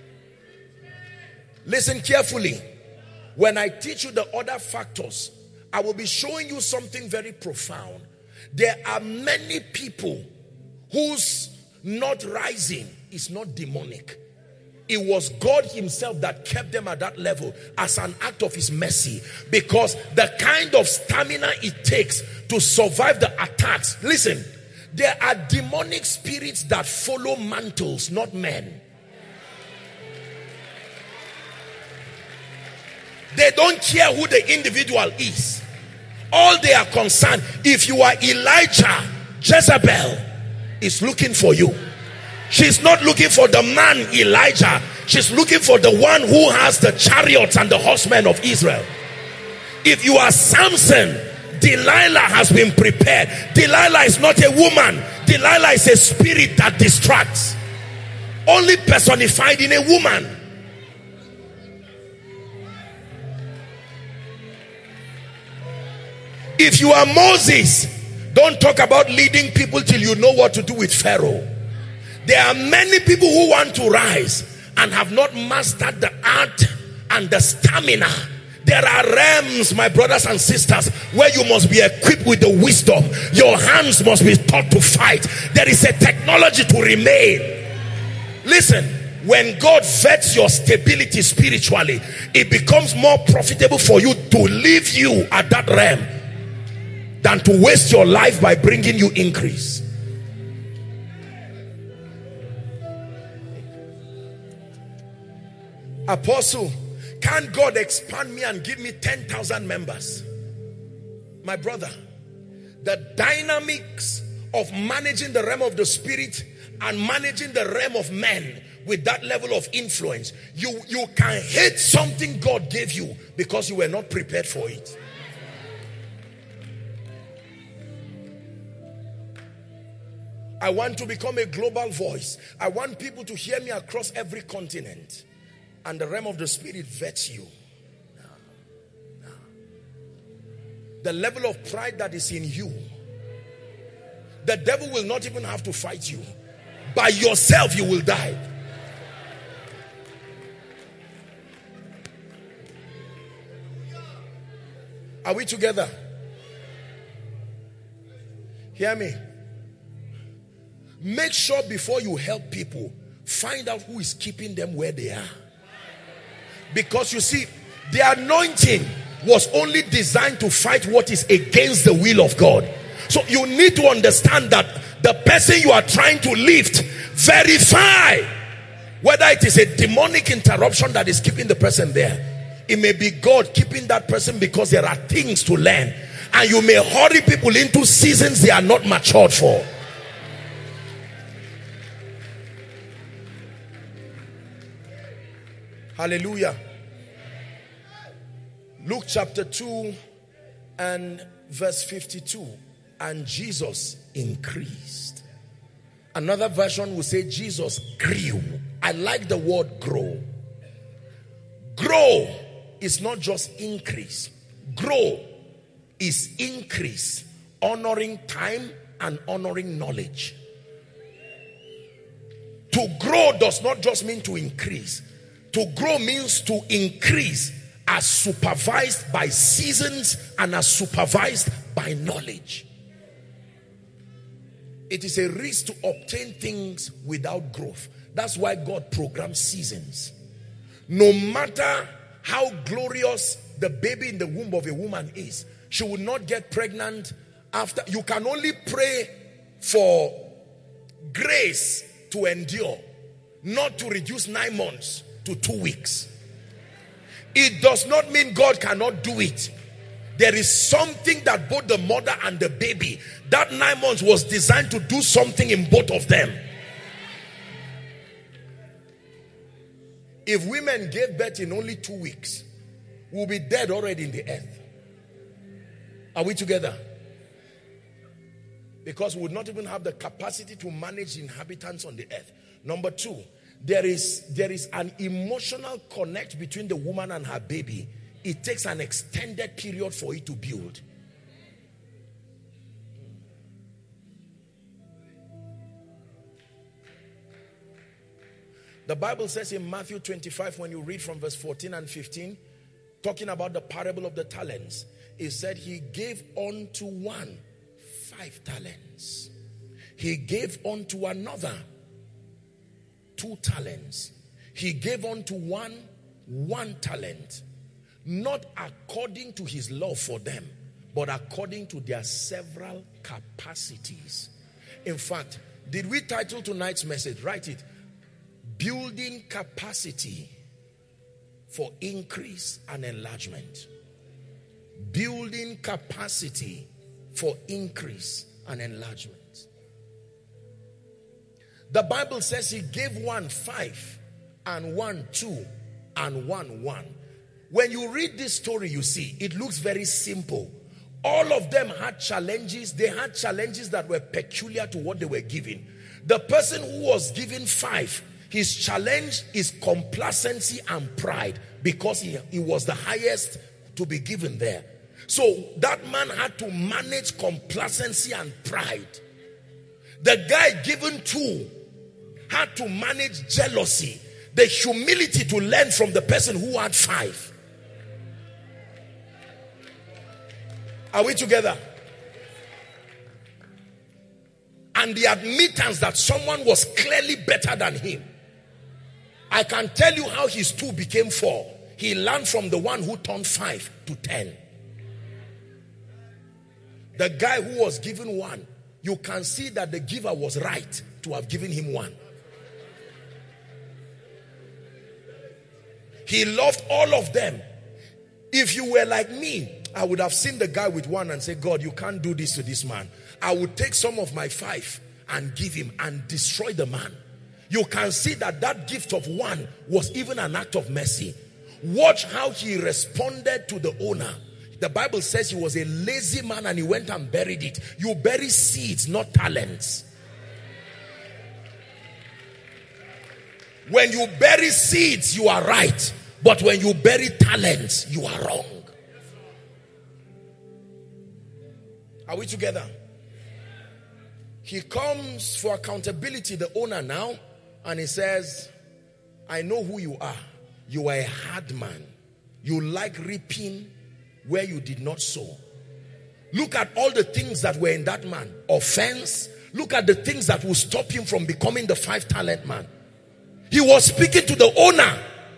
Listen carefully. When I teach you the other factors, I will be showing you something very profound. There are many people whose not rising is not demonic. It was God himself that kept them at that level as an act of his mercy, because the kind of stamina it takes to survive the attacks. Listen, there are demonic spirits that follow mantles, not men. They don't care who the individual is. All they are concerned, if you are Elijah, Jezebel is looking for you. She's not looking for the man Elijah. She's looking for the one who has the chariots and the horsemen of Israel. If you are Samson, Delilah has been prepared. Delilah is not a woman. Delilah is a spirit that distracts. Only personified in a woman. If you are Moses, don't talk about leading people till you know what to do with Pharaoh. There are many people who want to rise and have not mastered the art and the stamina. There are realms, my brothers and sisters, where you must be equipped with the wisdom. Your hands must be taught to fight. There is a technology to remain. Listen, when God vets your stability spiritually, it becomes more profitable for you to leave you at that realm than to waste your life by bringing you increase. Apostle, can God expand me and give me 10,000 members? My brother, the dynamics of managing the realm of the spirit and managing the realm of men with that level of influence, you can hate something God gave you because you were not prepared for it. I want to become a global voice. I want people to hear me across every continent. And the realm of the spirit vets you. No. The level of pride that is in you, the devil will not even have to fight you. By yourself you will die. Are we together? Hear me. Make sure before you help people, find out who is keeping them where they are. Because you see, the anointing was only designed to fight what is against the will of God. So you need to understand that the person you are trying to lift, verify whether it is a demonic interruption that is keeping the person there. It may be God keeping that person because there are things to learn. And you may hurry people into seasons they are not matured for. Hallelujah. Luke chapter 2 And verse 52, and Jesus increased. Another version will say Jesus grew. I like the word grow. Grow is not just increase. Grow is increase, honoring time and honoring knowledge. To grow does not just mean to increase. To grow means to increase as supervised by seasons and as supervised by knowledge. It is a risk to obtain things without growth. That's why God programs seasons. No matter how glorious the baby in the womb of a woman is, she will not get pregnant after. You can only pray for grace to endure, not to reduce 9 months to 2 weeks. It does not mean God cannot do it. There is something that both the mother and the baby, that 9 months was designed to do something in both of them. If women gave birth in only 2 weeks, we'll be dead already in the earth. Are we together? Because we would not even have the capacity to manage inhabitants on the earth. Number two, there is an emotional connect between the woman and her baby. It takes an extended period for it to build. The Bible says in Matthew 25, when you read from verse 14 and 15, talking about the parable of the talents, it said he gave unto one 5 talents. He gave unto another 2 talents. He gave unto one 1 talent. Not according to his love for them, but according to their several capacities. In fact, did we title tonight's message? Write it. Building capacity for increase and enlargement. Building capacity for increase and enlargement. The Bible says he gave one 5 and one 2 and one 1. When you read this story, you see, it looks very simple. All of them had challenges. They had challenges that were peculiar to what they were given. The person who was given 5, his challenge is complacency and pride, because he was the highest to be given there. So that man had to manage complacency and pride. The guy given 2 had to manage jealousy, the humility to learn from the person who had 5. Are we together? And the admittance that someone was clearly better than him. I can tell you how his 2 became 4. He learned from the one who turned 5 to 10. The guy who was given 1, you can see that the giver was right to have given him 1. He loved all of them. If you were like me, I would have seen the guy with 1 and say, God, you can't do this to this man. I would take some of my 5 and give him and destroy the man. You can see that that gift of 1 was even an act of mercy. Watch how he responded to the owner. The Bible says he was a lazy man and he went and buried it. You bury seeds, not talents. When you bury seeds, you are right. But when you bury talents, you are wrong. Are we together? He comes for accountability, the owner now, and he says, I know who you are. You are a hard man. You like reaping where you did not sow. Look at all the things that were in that man. Offense. Look at the things that will stop him from becoming the 5-talent man. He was speaking to the owner.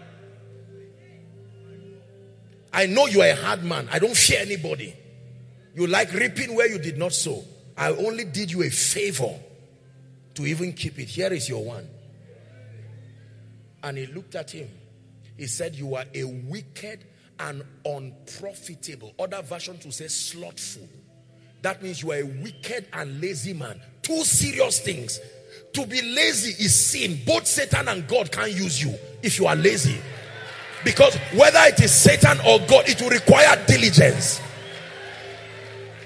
I know you are a hard man. I don't fear anybody. You like reaping where you did not sow. I only did you a favor to even keep it. Here is your 1. And he looked at him. He said, you are a wicked and unprofitable. Other versions will say slothful. That means you are a wicked and lazy man. 2 serious things. To be lazy is sin. Both Satan and God can't use you if you are lazy. Because whether it is Satan or God, it will require diligence.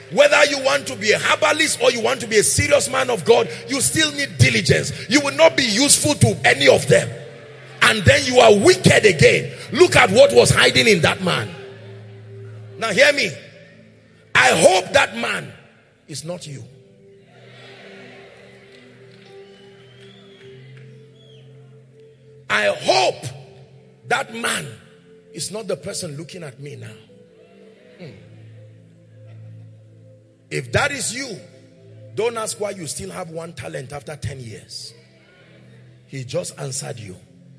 Whether you want to be a herbalist or you want to be a serious man of God, you still need diligence. You will not be useful to any of them. And then you are wicked again. Look at what was hiding in that man. Now hear me. I hope that man is not you. I hope that man is not the person looking at me now. If that is you, don't ask why you still have one talent after 10 years. He just answered you.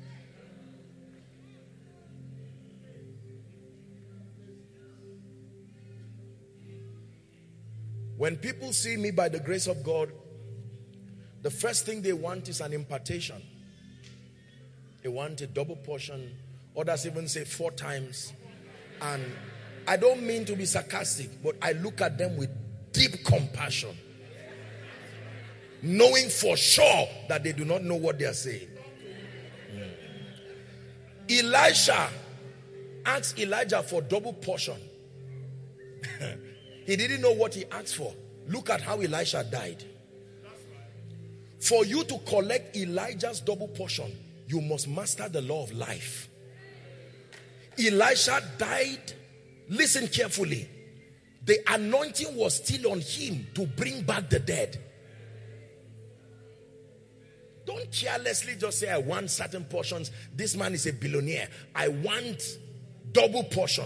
When people see me by the grace of God, the first thing they want is an impartation. They want a double portion. Others even say 4 times. And I don't mean to be sarcastic, but I look at them with deep compassion, knowing for sure that they do not know what they are saying. Elisha asked Elijah for double portion. He didn't know what he asked for. Look at how Elisha died. For you to collect Elijah's double portion, you must master the law of life. Elisha died. Listen carefully. The anointing was still on him to bring back the dead. Don't carelessly just say, I want certain portions. This man is a billionaire. I want double portion.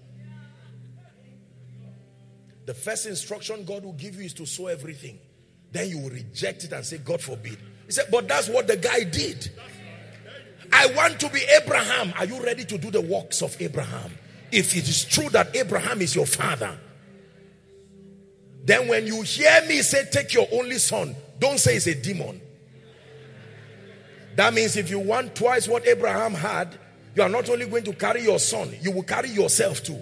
The first instruction God will give you is to sow everything. Then you will reject it and say, God forbid. He said, but that's what the guy did. I want to be Abraham. Are you ready to do the works of Abraham? If it is true that Abraham is your father, then when you hear me say, take your only son, don't say it's a demon. That means if you want twice what Abraham had, you are not only going to carry your son, you will carry yourself too.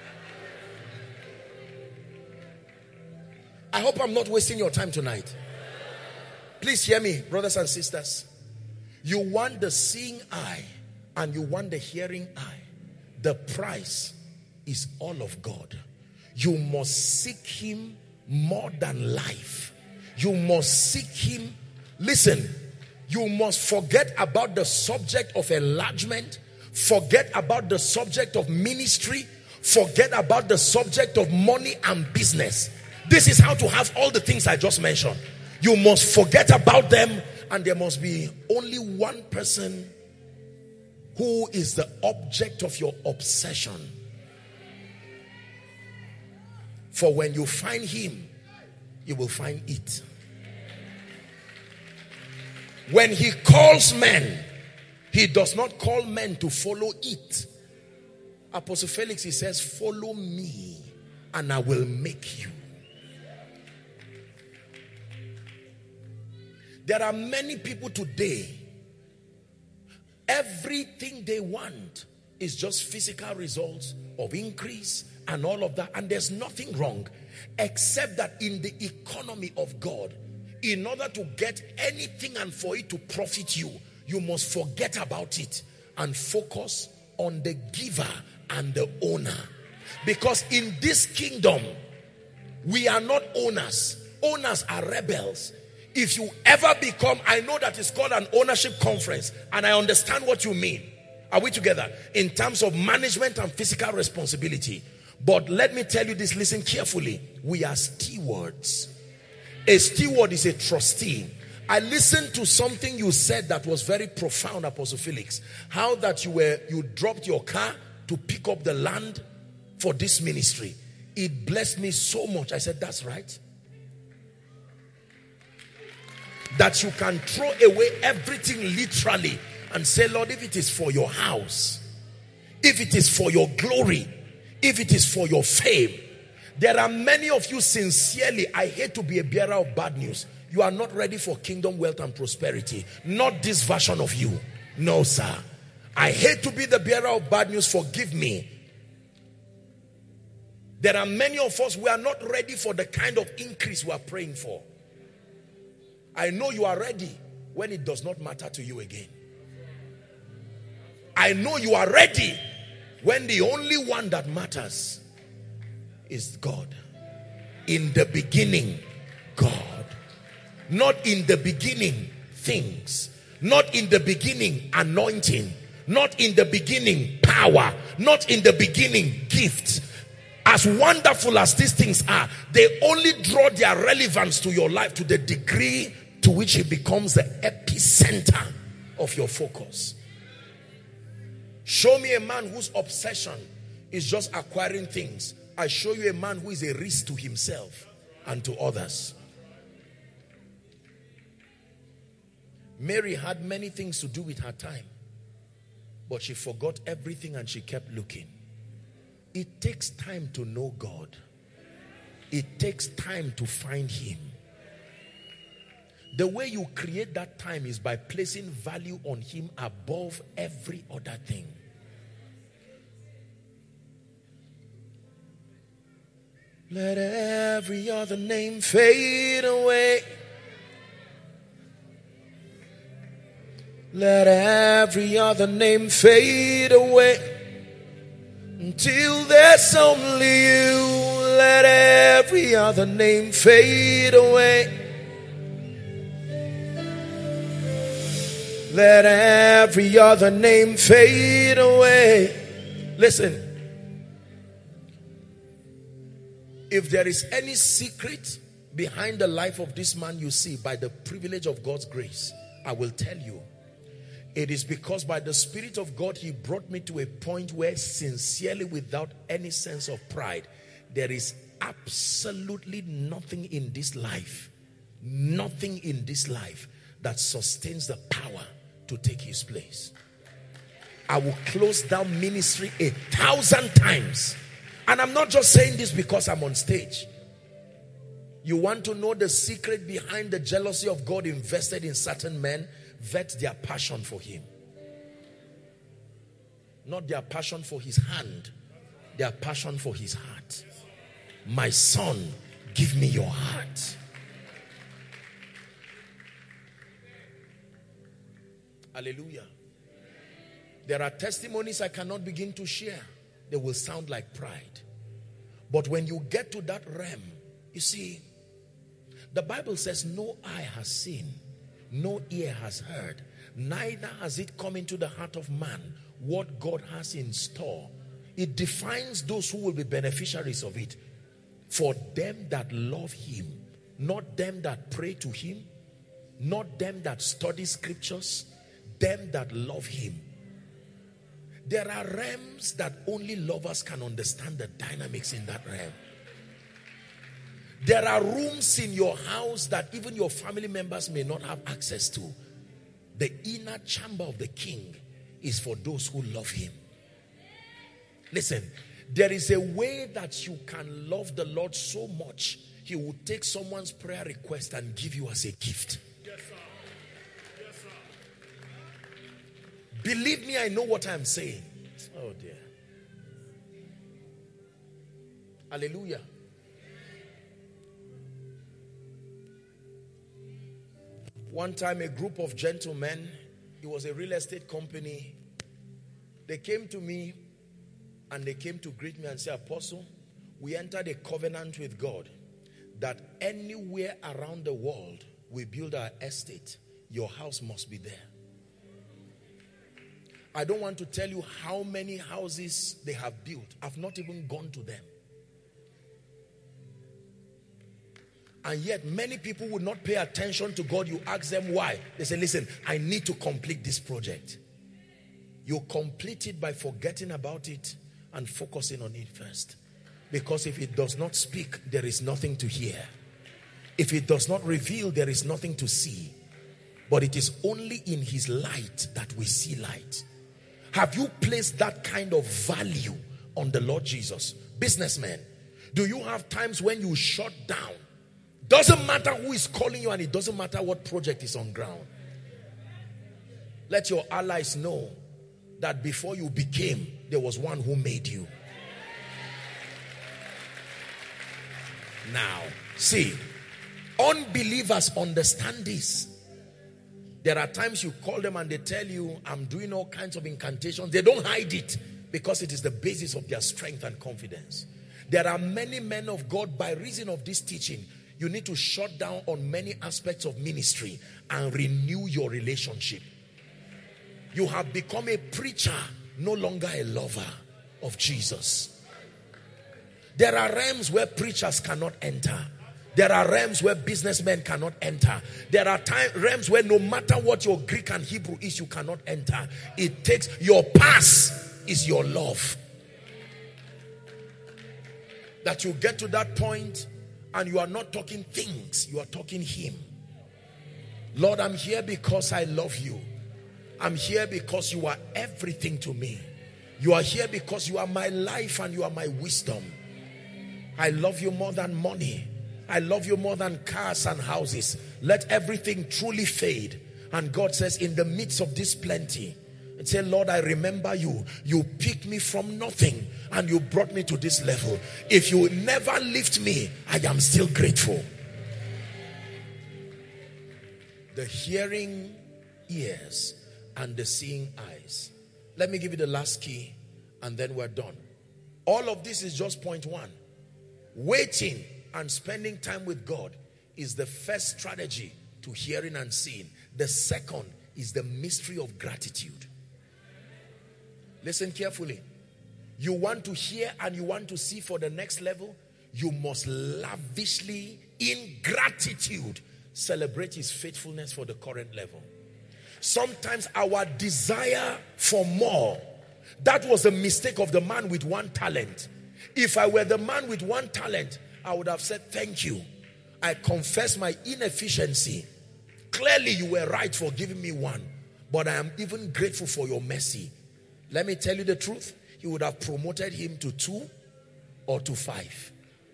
I hope I'm not wasting your time tonight. Please hear me, brothers and sisters. You want the seeing eye and you want the hearing eye. The price is all of God. You must seek him more than life. You must seek him. Listen, you must forget about the subject of enlargement. Forget about the subject of ministry. Forget about the subject of money and business. This is how to have all the things I just mentioned. You must forget about them, and there must be only one person who is the object of your obsession. For when you find him, you will find it. When he calls men, he does not call men to follow it. Apostle Felix, he says, follow me and I will make you. There are many people today, everything they want is just physical results of increase and all of that. And there's nothing wrong, except that in the economy of God, in order to get anything and for it to profit you, you must forget about it and focus on the giver and the owner. Because in this kingdom, we are not owners. Owners are rebels. If you ever become, I know that it's called an ownership conference, and I understand what you mean. Are we together? In terms of management and physical responsibility. But let me tell you this, listen carefully. We are stewards. A steward is a trustee. I listened to something you said that was very profound, Apostle Felix. How that you dropped your car to pick up the land for this ministry. It blessed me so much. I said, that's right. That you can throw away everything literally and say, Lord, if it is for your house, if it is for your glory, if it is for your fame. There are many of you, sincerely, I hate to be a bearer of bad news. You are not ready for kingdom wealth and prosperity. Not this version of you. No, sir. I hate to be the bearer of bad news. Forgive me. There are many of us, we are not ready for the kind of increase we are praying for. I know you are ready when it does not matter to you again. I know you are ready when the only one that matters is God. In the beginning, God. Not in the beginning, things. Not in the beginning, anointing. Not in the beginning, power. Not in the beginning, gifts. As wonderful as these things are, they only draw their relevance to your life to the degree to which it becomes the epicenter of your focus. Show me a man whose obsession is just acquiring things. I show you a man who is a risk to himself and to others. Mary had many things to do with her time, but she forgot everything and she kept looking. It takes time to know God. It takes time to find him. The way you create that time is by placing value on him above every other thing. Let every other name fade away. Let every other name fade away. Until there's only you. Let every other name fade away. Let every other name fade away. Listen. If there is any secret behind the life of this man you see, by the privilege of God's grace, I will tell you. It is because by the Spirit of God, he brought me to a point where sincerely, without any sense of pride, there is absolutely nothing in this life, nothing in this life that sustains the power to take his place. I will close down ministry 1,000 times. And I'm not just saying this because I'm on stage. You want to know the secret behind the jealousy of God invested in certain men? Vet their passion for him. Not their passion for his hand, their passion for his heart. My son, give me your heart. Hallelujah. There are testimonies I cannot begin to share. They will sound like pride. But when you get to that realm, you see, the Bible says no eye has seen, no ear has heard, neither has it come into the heart of man what God has in store. It defines those who will be beneficiaries of it. For them that love him, not them that pray to him, not them that study scriptures, them that love him. There are realms that only lovers can understand the dynamics in that realm. There are rooms in your house that even your family members may not have access to. The inner chamber of the king is for those who love him. Listen, there is a way that you can love the Lord so much, he will take someone's prayer request and give you as a gift. Yes, sir. Yes, sir. Believe me, I know what I'm saying. Oh dear. Hallelujah. One time a group of gentlemen, it was a real estate company, they came to me and they came to greet me and say, Apostle, we entered a covenant with God that anywhere around the world we build our estate, your house must be there. I don't want to tell you how many houses they have built. I've not even gone to them. And yet many people would not pay attention to God. You ask them why. They say, listen, I need to complete this project. You complete it by forgetting about it and focusing on it first. Because if it does not speak, there is nothing to hear. If it does not reveal, there is nothing to see. But it is only in his light that we see light. Have you placed that kind of value on the Lord Jesus? Businessmen, do you have times when you shut down? Doesn't matter who is calling you and it doesn't matter what project is on ground. Let your allies know that before you became, there was one who made you. Now, see, unbelievers understand this. There are times you call them and they tell you, I'm doing all kinds of incantations. They don't hide it because it is the basis of their strength and confidence. There are many men of God, by reason of this teaching, you need to shut down on many aspects of ministry and renew your relationship. You have become a preacher, no longer a lover of Jesus. There are realms where preachers cannot enter. There are realms where businessmen cannot enter. There are realms where no matter what your Greek and Hebrew is, you cannot enter. It takes, your pass is your love. That you get to that point and you are not talking things, you are talking Him. Lord, I'm here because I love you. I'm here because you are everything to me. You are here because you are my life and you are my wisdom. I love you more than money. I love you more than cars and houses. Let everything truly fade. And God says, in the midst of this plenty, and say, Lord, I remember you. You picked me from nothing and you brought me to this level. If you never lift me, I am still grateful. The hearing ears and the seeing eyes. Let me give you the last key and then we're done. All of this is just point one. Waiting and spending time with God is the first strategy to hearing and seeing. The second is the mystery of gratitude. Listen carefully. You want to hear and you want to see for the next level, you must lavishly, in gratitude, celebrate His faithfulness for the current level. Sometimes our desire for more, that was a mistake of the man with 1 talent. If I were the man with 1 talent, I would have said, thank you. I confess my inefficiency. Clearly you were right for giving me 1, but I am even grateful for your mercy. Let me tell you the truth. He would have promoted him to 2 or to 5.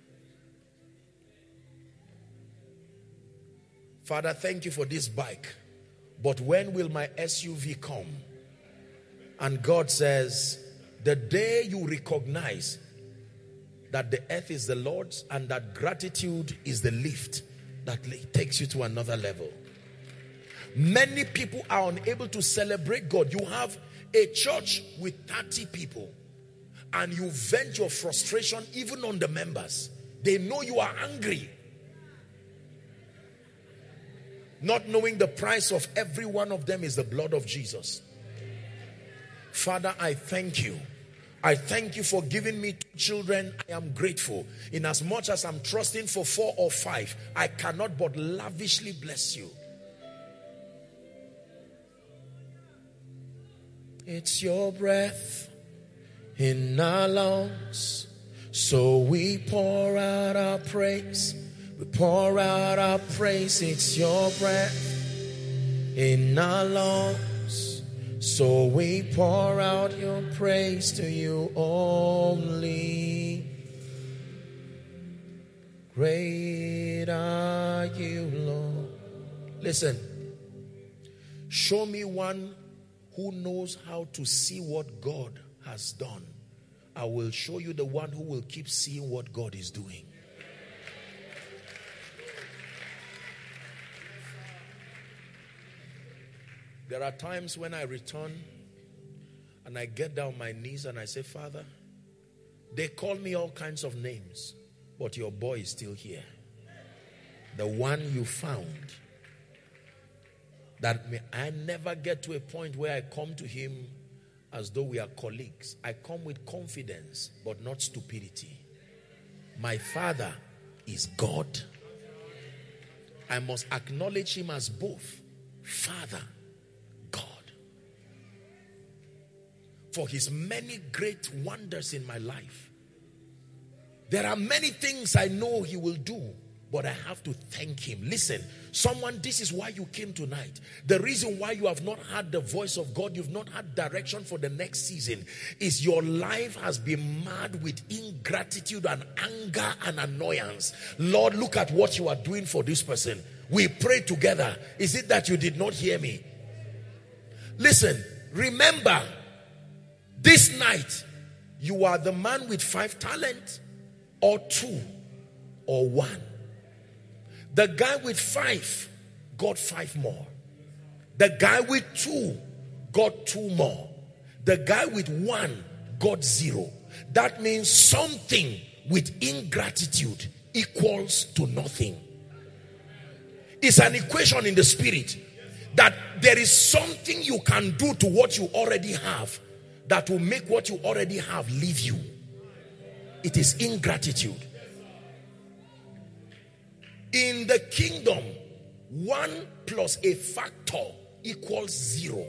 Father, thank you for this bike. But when will my SUV come? And God says, the day you recognize that the earth is the Lord's and that gratitude is the lift that takes you to another level. Many people are unable to celebrate God. You have a church with 30 people and you vent your frustration even on the members. They know you are angry. Not knowing the price of every one of them is the blood of Jesus. Father, I thank you. I thank you for giving me 2 children. I am grateful. In as much as I'm trusting for 4 or 5, I cannot but lavishly bless you. It's your breath in our lungs, so we pour out our praise. We pour out our praise. It's your breath in our lungs, so we pour out your praise to you only. Great are you, Lord. Listen, show me one who knows how to see what God has done. I will show you the one who will keep seeing what God is doing. There are times when I return and I get down on my knees and I say, Father, they call me all kinds of names, but your boy is still here. The one you found. That I never get to a point where I come to him as though we are colleagues. I come with confidence, but not stupidity. My Father is God. I must acknowledge him as both Father, God. For his many great wonders in my life. There are many things I know he will do, but I have to thank him. Listen, someone, this is why you came tonight. The reason why you have not heard the voice of God, you've not had direction for the next season, is your life has been marred with ingratitude and anger and annoyance. Lord, look at what you are doing for this person. We pray together. Is it that you did not hear me? Listen, remember, this night, you are the man with 5 talents, or 2, or 1. The guy with 5 got 5 more. The guy with 2 got 2 more. The guy with 1 got 0. That means something with ingratitude equals to nothing. It's an equation in the spirit that there is something you can do to what you already have that will make what you already have leave you. It is ingratitude. In the kingdom, 1 plus a factor equals 0.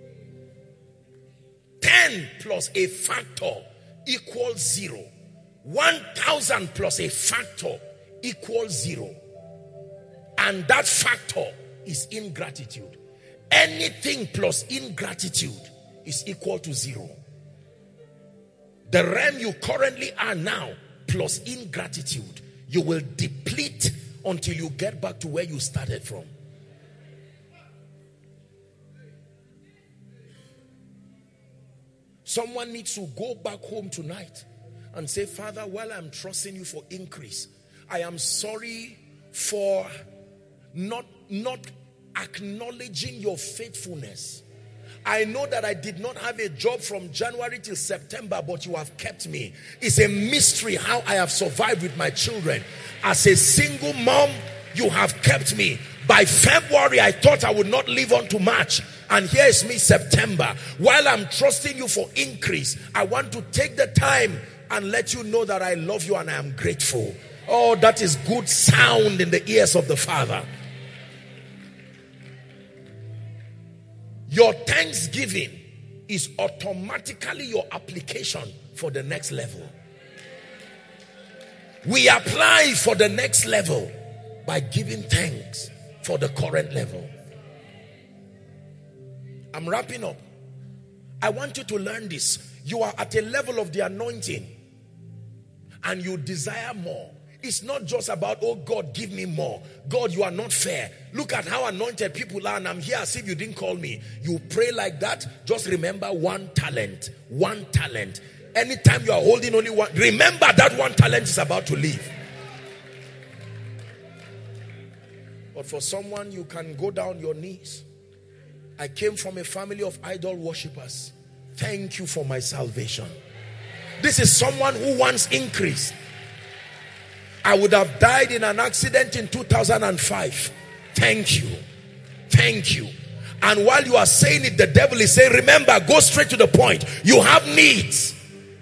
10 plus a factor equals 0. 1,000 plus a factor equals 0. And that factor is ingratitude. Anything plus ingratitude is equal to 0. The realm you currently are now plus ingratitude, you will deplete until you get back to where you started from. Someone needs to go back home tonight and say, Father, while I'm trusting you for increase, I am sorry for not acknowledging your faithfulness. I know that I did not have a job from January till September, but you have kept me. It's a mystery how I have survived with my children. As a single mom, you have kept me. By February, I thought I would not live on to March. And here is me, September. While I'm trusting you for increase, I want to take the time and let you know that I love you and I am grateful. Oh, that is good sound in the ears of the Father. Your thanksgiving is automatically your application for the next level. We apply for the next level by giving thanks for the current level. I'm wrapping up. I want you to learn this. You are at a level of the anointing and you desire more. It's not just about, oh God, give me more. God, you are not fair. Look at how anointed people are and I'm here as if you didn't call me. You pray like that, just remember 1 talent. 1 talent. Anytime you are holding only one, remember that 1 talent is about to leave. But for someone, you can go down your knees. I came from a family of idol worshippers. Thank you for my salvation. This is someone who wants increase. I would have died in an accident in 2005. Thank you. Thank you. And while you are saying it, the devil is saying, remember, go straight to the point. You have needs.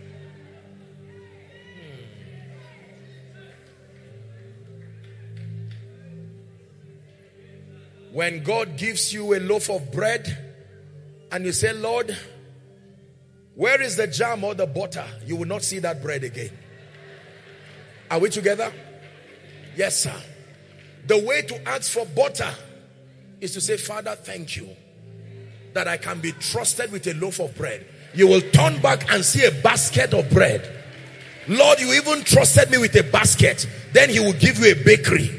When God gives you a loaf of bread and you say, Lord, where is the jam or the butter? You will not see that bread again. Are we together? Yes, sir. The way to ask for butter is to say, Father, thank you that I can be trusted with a loaf of bread. You will turn back and see a basket of bread. Lord, you even trusted me with a basket. Then he will give you a bakery.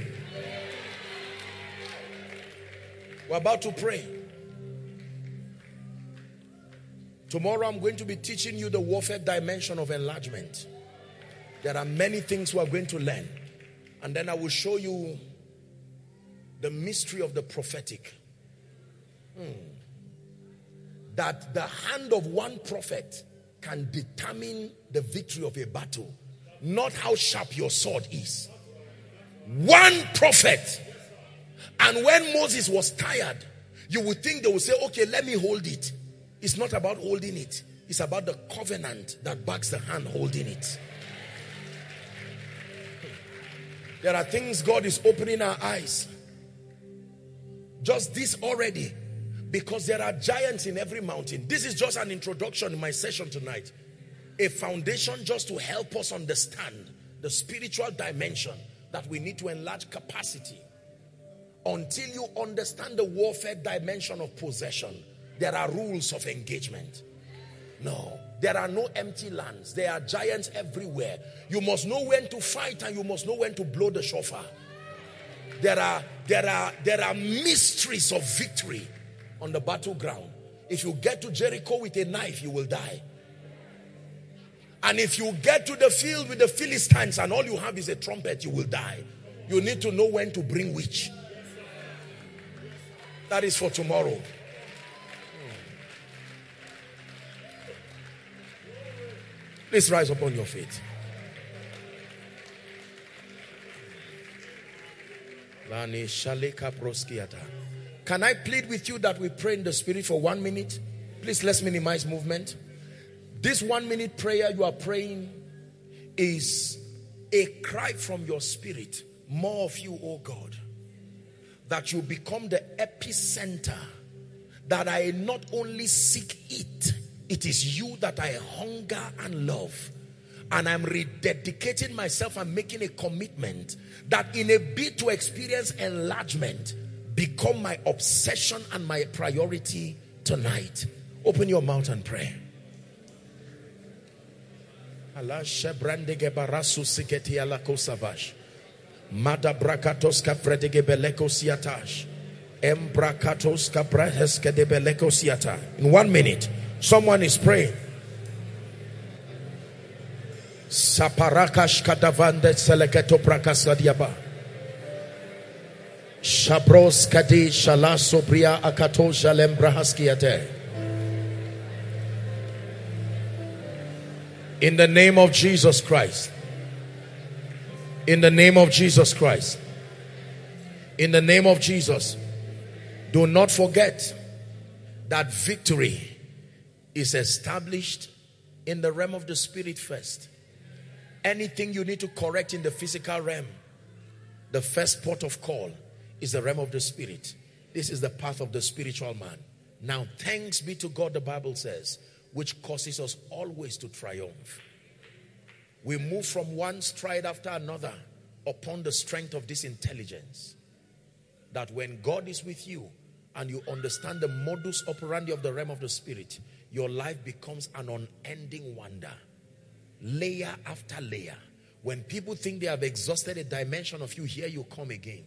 We're about to pray. Tomorrow I'm going to be teaching you the warfare dimension of enlargement. There are many things we are going to learn. And then I will show you the mystery of the prophetic. That the hand of one prophet can determine the victory of a battle. Not how sharp your sword is. One prophet. And when Moses was tired, you would think they would say, okay, let me hold it. It's not about holding it. It's about the covenant that backs the hand holding it. There are things God is opening our eyes. Just this already. Because there are giants in every mountain. This is just an introduction in my session tonight. A foundation just to help us understand the spiritual dimension that we need to enlarge capacity. Until you understand the warfare dimension of possession, there are rules of engagement. No, there are no empty lands. There are giants everywhere. You must know when to fight and you must know when to blow the shofar. There are mysteries of victory on the battleground. If you get to Jericho with a knife, you will die. And if you get to the field with the Philistines and all you have is a trumpet, you will die. You need to know when to bring which. That is for tomorrow. Please rise upon your feet. Can I plead with you that we pray in the Spirit for 1 minute? Please, let's minimize movement. This 1 minute prayer you are praying is a cry from your spirit. More of you, oh God. That you become the epicenter. That I not only seek it, it is you that I hunger and love. And I'm rededicating myself and making a commitment that in a bid to experience enlargement, become my obsession and my priority tonight. Open your mouth and pray. Allah shebrandege barasu siketi alako savash. Mada brakatos kapredege beleko siatash. Embrakatos kapraheske de beleko siata. In 1 minute, someone is praying. Saparakash kadavande seleketo prakasadiaba. Shabros kadi shalaso bria akato jalem brahaskiate. In the name of Jesus Christ. In the name of Jesus Christ. In the name of Jesus. Do not forget that victory is established in the realm of the spirit first. Anything you need to correct in the physical realm, the first port of call is the realm of the spirit. This is the path of the spiritual man. Now, thanks be to God, the Bible says, which causes us always to triumph. We move from one stride after another upon the strength of this intelligence. That when God is with you and you understand the modus operandi of the realm of the spirit, your life becomes an unending wonder. Layer after layer. When people think they have exhausted a dimension of you, here you come again.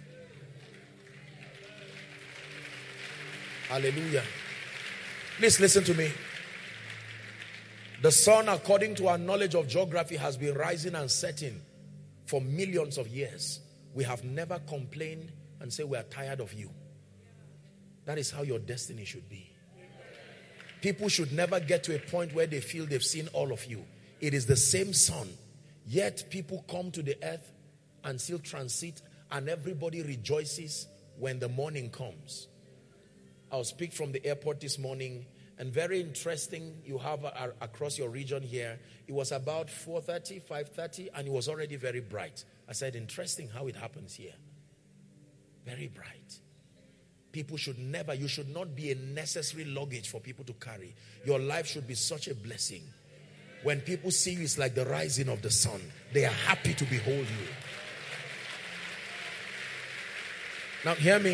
Hallelujah. Please listen to me. The sun, according to our knowledge of geography, has been rising and setting for millions of years. We have never complained and said we are tired of you. That is how your destiny should be. People should never get to a point where they feel they've seen all of you. It is the same sun. Yet people come to the earth and still transit, and everybody rejoices when the morning comes. I'll speak from the airport this morning, and very interesting, you have across your region here, it was about 4:30, 5:30, and it was already very bright. I said, interesting how it happens here. Very bright. People should never, you should not be a necessary luggage for people to carry. Your life should be such a blessing. When people see you, it's like the rising of the sun. They are happy to behold you. Now hear me.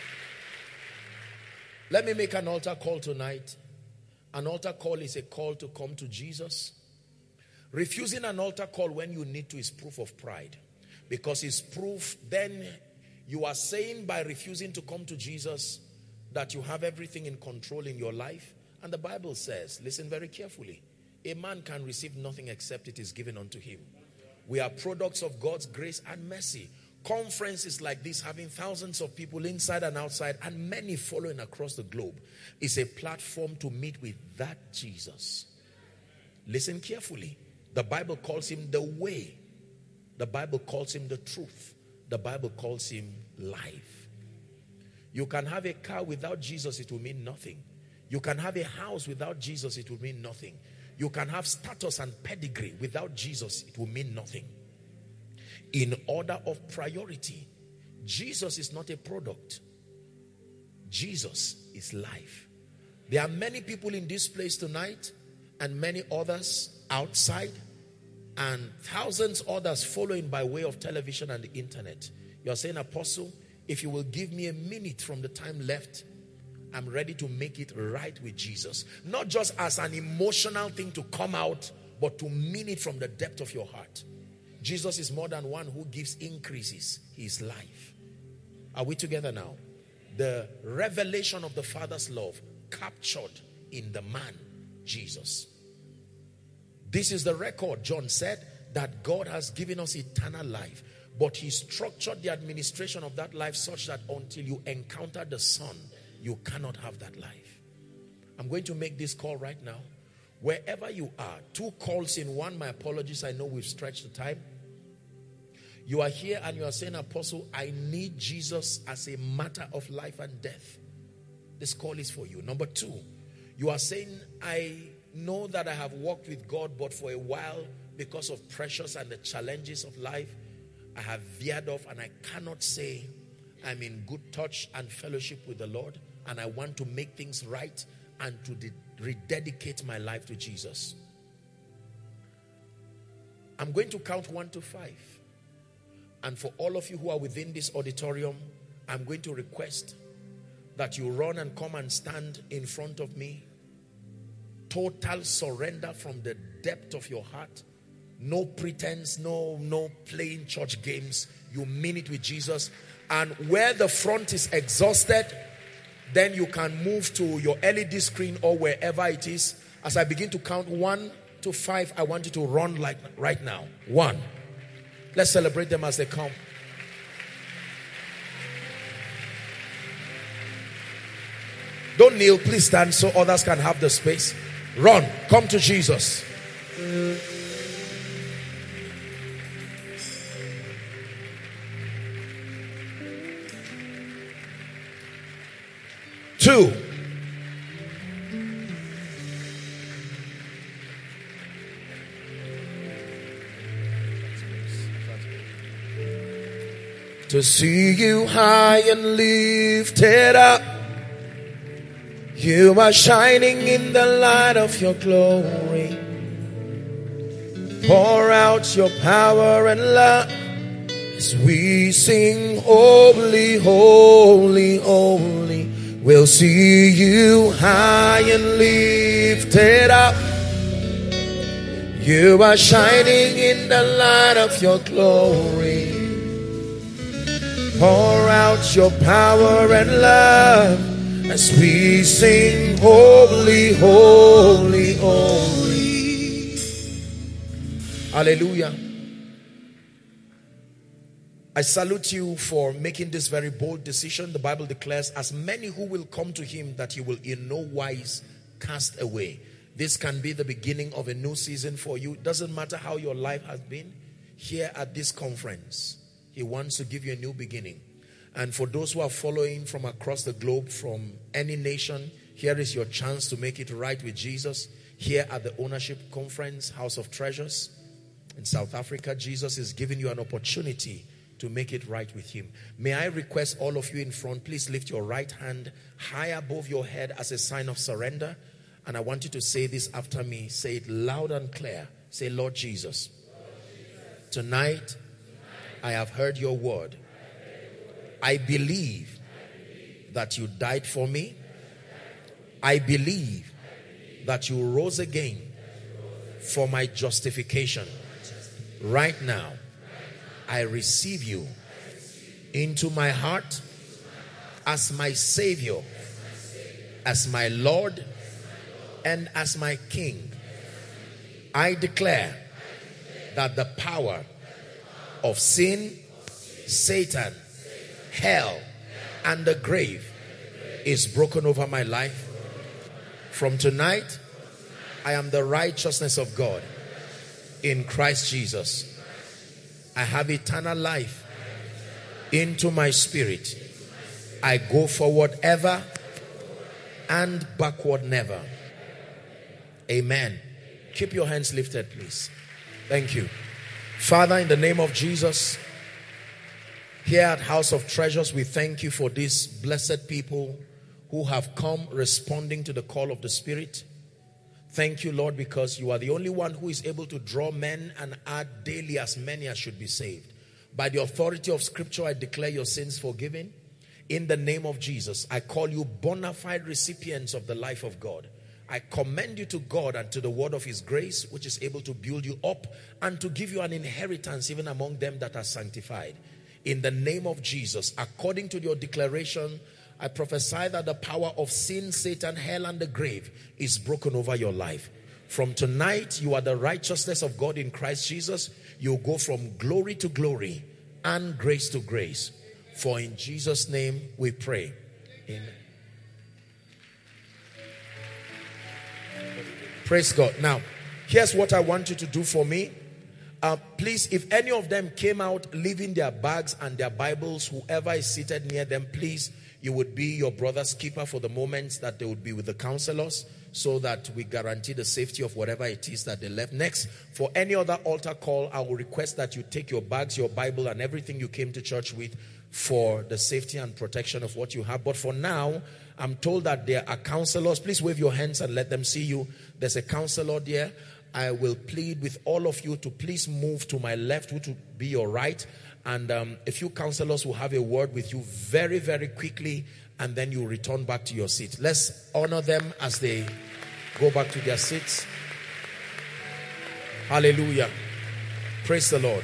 Let me make an altar call tonight. An altar call is a call to come to Jesus. Refusing an altar call when you need to is proof of pride. Because it's proof, then you are saying by refusing to come to Jesus that you have everything in control in your life. And the Bible says, listen very carefully, a man can receive nothing except it is given unto him. We are products of God's grace and mercy. Conferences like this, having thousands of people inside and outside and many following across the globe, is a platform to meet with that Jesus. Listen carefully. The Bible calls him the way. The Bible calls him the truth. The Bible calls him life. You can have a car without Jesus, it will mean nothing. You can have a house without Jesus, it will mean nothing. You can have status and pedigree without Jesus, it will mean nothing. In order of priority, Jesus is not a product. Jesus is life. There are many people in this place tonight and many others outside and thousands others following by way of television and the internet. You're saying, Apostle, if you will give me a minute from the time left, I'm ready to make it right with Jesus. Not just as an emotional thing to come out, but to mean it from the depth of your heart. Jesus is more than one who gives increases. He is life. Are we together now? The revelation of the Father's love captured in the man, Jesus. This is the record, John said, that God has given us eternal life. But he structured the administration of that life such that until you encounter the Son, you cannot have that life. I'm going to make this call right now. Wherever you are, 2 calls in one. My apologies, I know we've stretched the time. You are here and you are saying, Apostle, I need Jesus as a matter of life and death. This call is for you. Number 2, you are saying, I know that I have walked with God, but for a while, because of pressures and the challenges of life, I have veered off and I cannot say I'm in good touch and fellowship with the Lord, and I want to make things right and to rededicate my life to Jesus. I'm going to count 1 to 5. And for all of you who are within this auditorium, I'm going to request that you run and come and stand in front of me. Total surrender from the depth of your heart. No pretense, no playing church games. You mean it with Jesus. And where the front is exhausted, then you can move to your LED screen or wherever it is. As I begin to count 1 to 5, I want you to run like right now. 1. Let's celebrate them as they come. Don't kneel, please stand so others can have the space. Run, come to Jesus. 2. To see you high and lifted up, you are shining in the light of your glory. Pour out your power and love as we sing, holy, holy, holy. We'll see you high and lifted up. You are shining in the light of your glory. Pour out your power and love as we sing, holy, holy, holy. Hallelujah. I salute you for making this very bold decision. The Bible declares, as many who will come to him, that he will in no wise cast away. This can be the beginning of a new season for you. It doesn't matter how your life has been. Here at this conference, he wants to give you a new beginning. And for those who are following from across the globe, from any nation, here is your chance to make it right with Jesus. Here at the Ownership Conference, House of Treasures in South Africa, Jesus is giving you an opportunity to make it right with him. May I request all of you in front, please lift your right hand high above your head as a sign of surrender. And I want you to say this after me. Say it loud and clear. Say, Lord Jesus, tonight I have heard your word. I believe that you died for me. I believe that you rose again for my justification. Right now, I receive you into my heart as my Savior, as my Lord, and as my King. I declare that the power of sin, Satan, hell, and the grave is broken over my life. From tonight, I am the righteousness of God in Christ Jesus. I have eternal life into my spirit. I go forward ever and backward never. Amen. Keep your hands lifted, please. Thank you. Father, in the name of Jesus, here at House of Treasures, we thank you for these blessed people who have come responding to the call of the Spirit. Thank you, Lord, because you are the only one who is able to draw men and add daily as many as should be saved. By the authority of Scripture, I declare your sins forgiven. In the name of Jesus, I call you bona fide recipients of the life of God. I commend you to God and to the word of his grace, which is able to build you up and to give you an inheritance even among them that are sanctified. In the name of Jesus, according to your declaration, I prophesy that the power of sin, Satan, hell, and the grave is broken over your life. From tonight, you are the righteousness of God in Christ Jesus. You go from glory to glory and grace to grace. For in Jesus' name we pray. Amen. Praise God. Now, here's what I want you to do for me. Please, if any of them came out leaving their bags and their Bibles, whoever is seated near them, please, you would be your brother's keeper for the moments that they would be with the counselors, so that we guarantee the safety of whatever it is that they left. Next, for any other altar call, I will request that you take your bags, your Bible, and everything you came to church with for the safety and protection of what you have. But for now, I'm told that there are counselors. Please wave your hands and let them see you. There's a counselor there. I will plead with all of you to please move to my left, which will be your right. And a few counselors will have a word with you very, very quickly, and then you return back to your seat. Let's honor them as they go back to their seats. Hallelujah. Praise the Lord.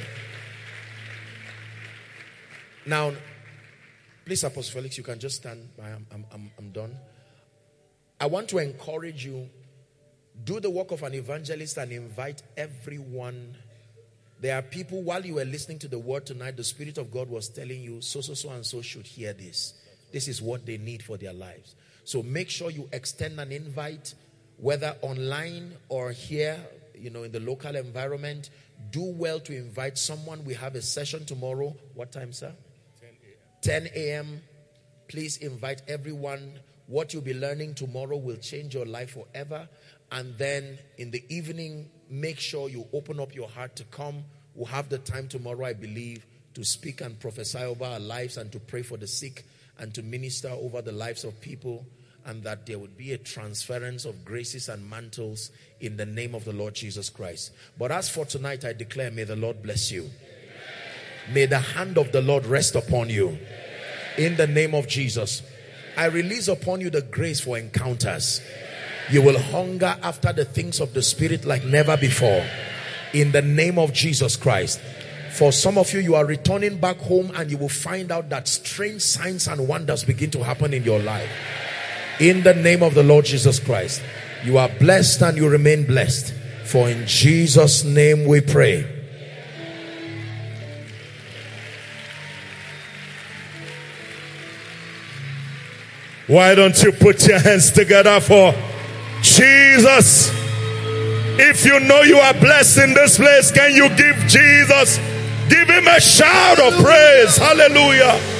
Now, please, Apostle Felix, you can just stand by. I'm done. I want to encourage you. Do the work of an evangelist and invite everyone. There are people, while you were listening to the word tonight, the Spirit of God was telling you, so and so should hear this. This is what they need for their lives. So make sure you extend an invite, whether online or here, in the local environment. Do well to invite someone. We have a session tomorrow. What time, sir? 10 a.m. Please invite everyone. What you'll be learning tomorrow will change your life forever. And then in the evening, make sure you open up your heart to come. We'll have the time tomorrow, I believe, to speak and prophesy over our lives and to pray for the sick and to minister over the lives of people, and that there would be a transference of graces and mantles in the name of the Lord Jesus Christ. But as for tonight, I declare, may the Lord bless you. May the hand of the Lord rest upon you. In the name of Jesus. I release upon you the grace for encounters. You will hunger after the things of the Spirit like never before. In the name of Jesus Christ. For some of you, you are returning back home and you will find out that strange signs and wonders begin to happen in your life. In the name of the Lord Jesus Christ. You are blessed and you remain blessed. For in Jesus' name we pray. Why don't you put your hands together for Jesus? If you know you are blessed in this place, can you give Jesus? Give him a shout of praise. Hallelujah.